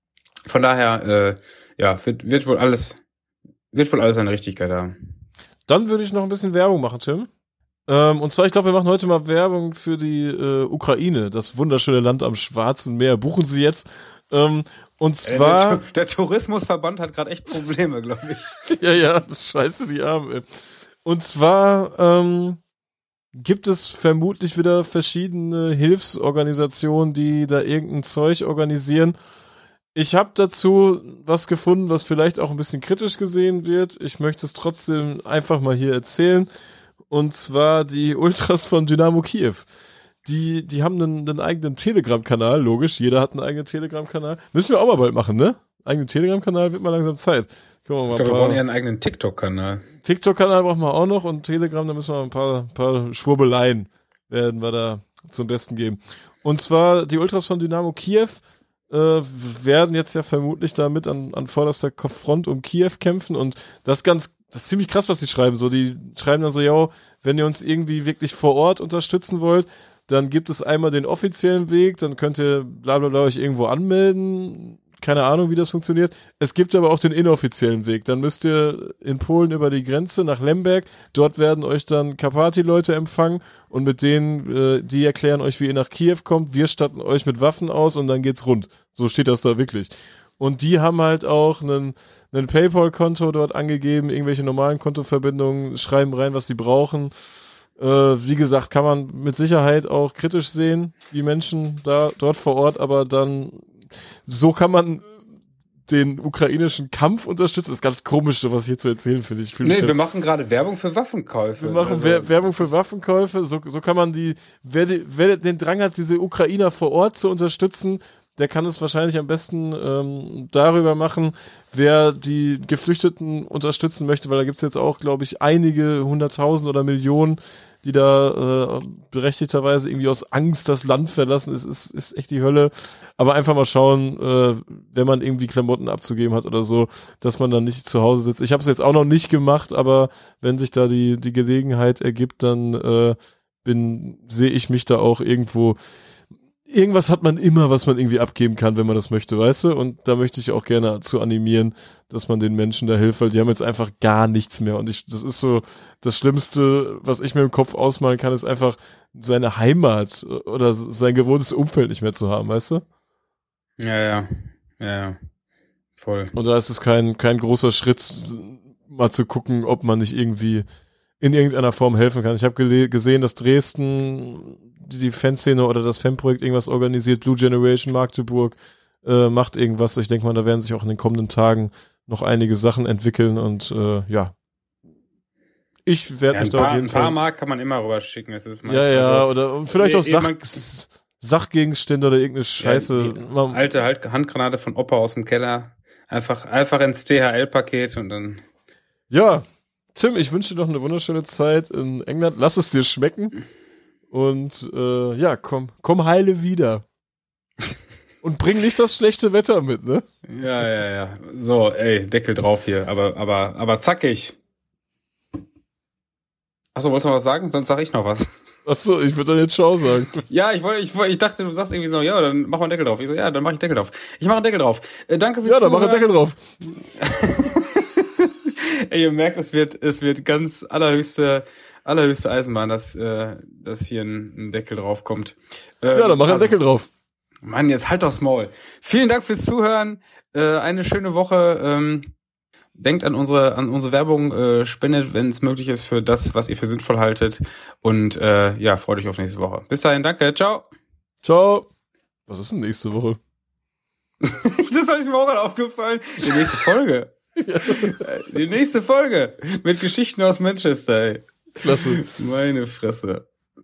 Von daher, äh, ja, wird, wird wohl alles, wird wohl alles seine Richtigkeit haben. Dann würde ich noch ein bisschen Werbung machen, Tim. Ähm, und zwar, ich glaube, wir machen heute mal Werbung für die äh, Ukraine, das wunderschöne Land am Schwarzen Meer. Buchen Sie jetzt. Ähm, und zwar... Äh, der, der Tourismusverband hat gerade echt Probleme, glaube ich. ja, ja, das scheiße die Arme, ey. Und zwar ähm, gibt es vermutlich wieder verschiedene Hilfsorganisationen, die da irgendein Zeug organisieren. Ich habe dazu was gefunden, was vielleicht auch ein bisschen kritisch gesehen wird. Ich möchte es trotzdem einfach mal hier erzählen. Und zwar die Ultras von Dynamo Kiew. Die, die haben einen, einen eigenen Telegram-Kanal, logisch. Jeder hat einen eigenen Telegram-Kanal. Müssen wir auch mal bald machen, ne? Eigenen Telegram-Kanal wird mal langsam Zeit. Können wir mal ich glaube, paar... wir brauchen eher einen eigenen TikTok-Kanal. TikTok-Kanal brauchen wir auch noch und Telegram, da müssen wir ein paar, paar Schwurbeleien werden wir da zum Besten geben. Und zwar die Ultras von Dynamo Kiew äh, werden jetzt ja vermutlich damit an, an vorderster Front um Kiew kämpfen und das ist ganz Das ist ziemlich krass, was die schreiben. So, die schreiben dann so, ja, wenn ihr uns irgendwie wirklich vor Ort unterstützen wollt, dann gibt es einmal den offiziellen Weg, dann könnt ihr bla bla bla euch irgendwo anmelden. Keine Ahnung, wie das funktioniert. Es gibt aber auch den inoffiziellen Weg. Dann müsst ihr in Polen über die Grenze nach Lemberg. Dort werden euch dann Karpati-Leute empfangen und mit denen, äh, die erklären euch, wie ihr nach Kiew kommt. Wir statten euch mit Waffen aus und dann geht's rund. So steht das da wirklich. Und die haben halt auch einen, einen PayPal-Konto dort angegeben, irgendwelche normalen Kontoverbindungen, schreiben rein, was sie brauchen. Äh, wie gesagt, kann man mit Sicherheit auch kritisch sehen, die Menschen da dort vor Ort, aber dann so kann man den ukrainischen Kampf unterstützen. Das ist ganz komisch, was hier zu erzählen, finde ich. Nee, wir machen gerade Werbung für Waffenkäufe. Wir machen also. Wer- Werbung für Waffenkäufe. So, so kann man die, wer, die, wer den Drang hat, diese Ukrainer vor Ort zu unterstützen, der kann es wahrscheinlich am besten ähm, darüber machen, wer die Geflüchteten unterstützen möchte, weil da gibt's jetzt auch, glaube ich, einige hunderttausend oder Millionen, die da äh, berechtigterweise irgendwie aus Angst das Land verlassen. Es ist, ist echt die Hölle. Aber einfach mal schauen, äh, wenn man irgendwie Klamotten abzugeben hat oder so, dass man dann nicht zu Hause sitzt. Ich habe es jetzt auch noch nicht gemacht, aber wenn sich da die die Gelegenheit ergibt, dann äh, bin sehe ich mich da auch irgendwo. Irgendwas hat man immer, was man irgendwie abgeben kann, wenn man das möchte, weißt du? Und da möchte ich auch gerne dazu animieren, dass man den Menschen da hilft, weil die haben jetzt einfach gar nichts mehr. Und ich, das ist so das Schlimmste, was ich mir im Kopf ausmalen kann, ist einfach seine Heimat oder sein gewohntes Umfeld nicht mehr zu haben, weißt du? Ja, ja, ja, ja. Voll. Und da ist es kein, kein großer Schritt, mal zu gucken, ob man nicht irgendwie in irgendeiner Form helfen kann. Ich habe gele- gesehen, dass Dresden die Fanszene oder das Fanprojekt irgendwas organisiert, Blue Generation Magdeburg äh, macht irgendwas. Ich denke mal, da werden sich auch in den kommenden Tagen noch einige Sachen entwickeln und äh, ja. Ich werde ja, mich da paar, auf jeden ein Fall... Ein paar Mark kann man immer rüberschicken. Es ist ja, ja, also, oder vielleicht nee, auch Sach, man, Sachgegenstände oder irgendeine Scheiße. Ja, alte halt Handgranate von Opa aus dem Keller. Einfach, einfach ins D H L-Paket und dann... Ja, Tim, ich wünsche dir noch eine wunderschöne Zeit in England. Lass es dir schmecken. Und äh, ja, komm, komm heile wieder. Und bring nicht das schlechte Wetter mit, ne? Ja, ja, ja. So, ey, Deckel drauf hier. Aber, aber, aber zackig. Achso, wolltest du noch was sagen? Sonst sag ich noch was. Achso, ich würde dann jetzt Ciao sagen. Ja, ich wollte, ich wollte, ich dachte, du sagst irgendwie so, ja, dann mach mal einen Deckel drauf. Ich so, ja, dann mach ich Deckel drauf. Ich mach einen Deckel drauf. Äh, danke fürs Ja, dann Zuhören. mach einen Deckel drauf. Ey, ihr merkt, es wird, es wird ganz allerhöchste, allerhöchste Eisenbahn, dass, äh, dass hier ein, ein Deckel drauf kommt. Ähm, Ja, dann mach einen also, Deckel drauf. Mann, jetzt halt doch's Maul. Vielen Dank fürs Zuhören. Äh, eine schöne Woche. Ähm, denkt an unsere, an unsere Werbung, äh, spendet, wenn es möglich ist, für das, was ihr für sinnvoll haltet. Und äh, ja, freut euch auf nächste Woche. Bis dahin, danke, ciao. Ciao. Was ist denn nächste Woche? Das ist mir auch gerade aufgefallen. Die nächste Folge. Die nächste Folge mit Geschichten aus Manchester, ey. Klasse. Meine Fresse.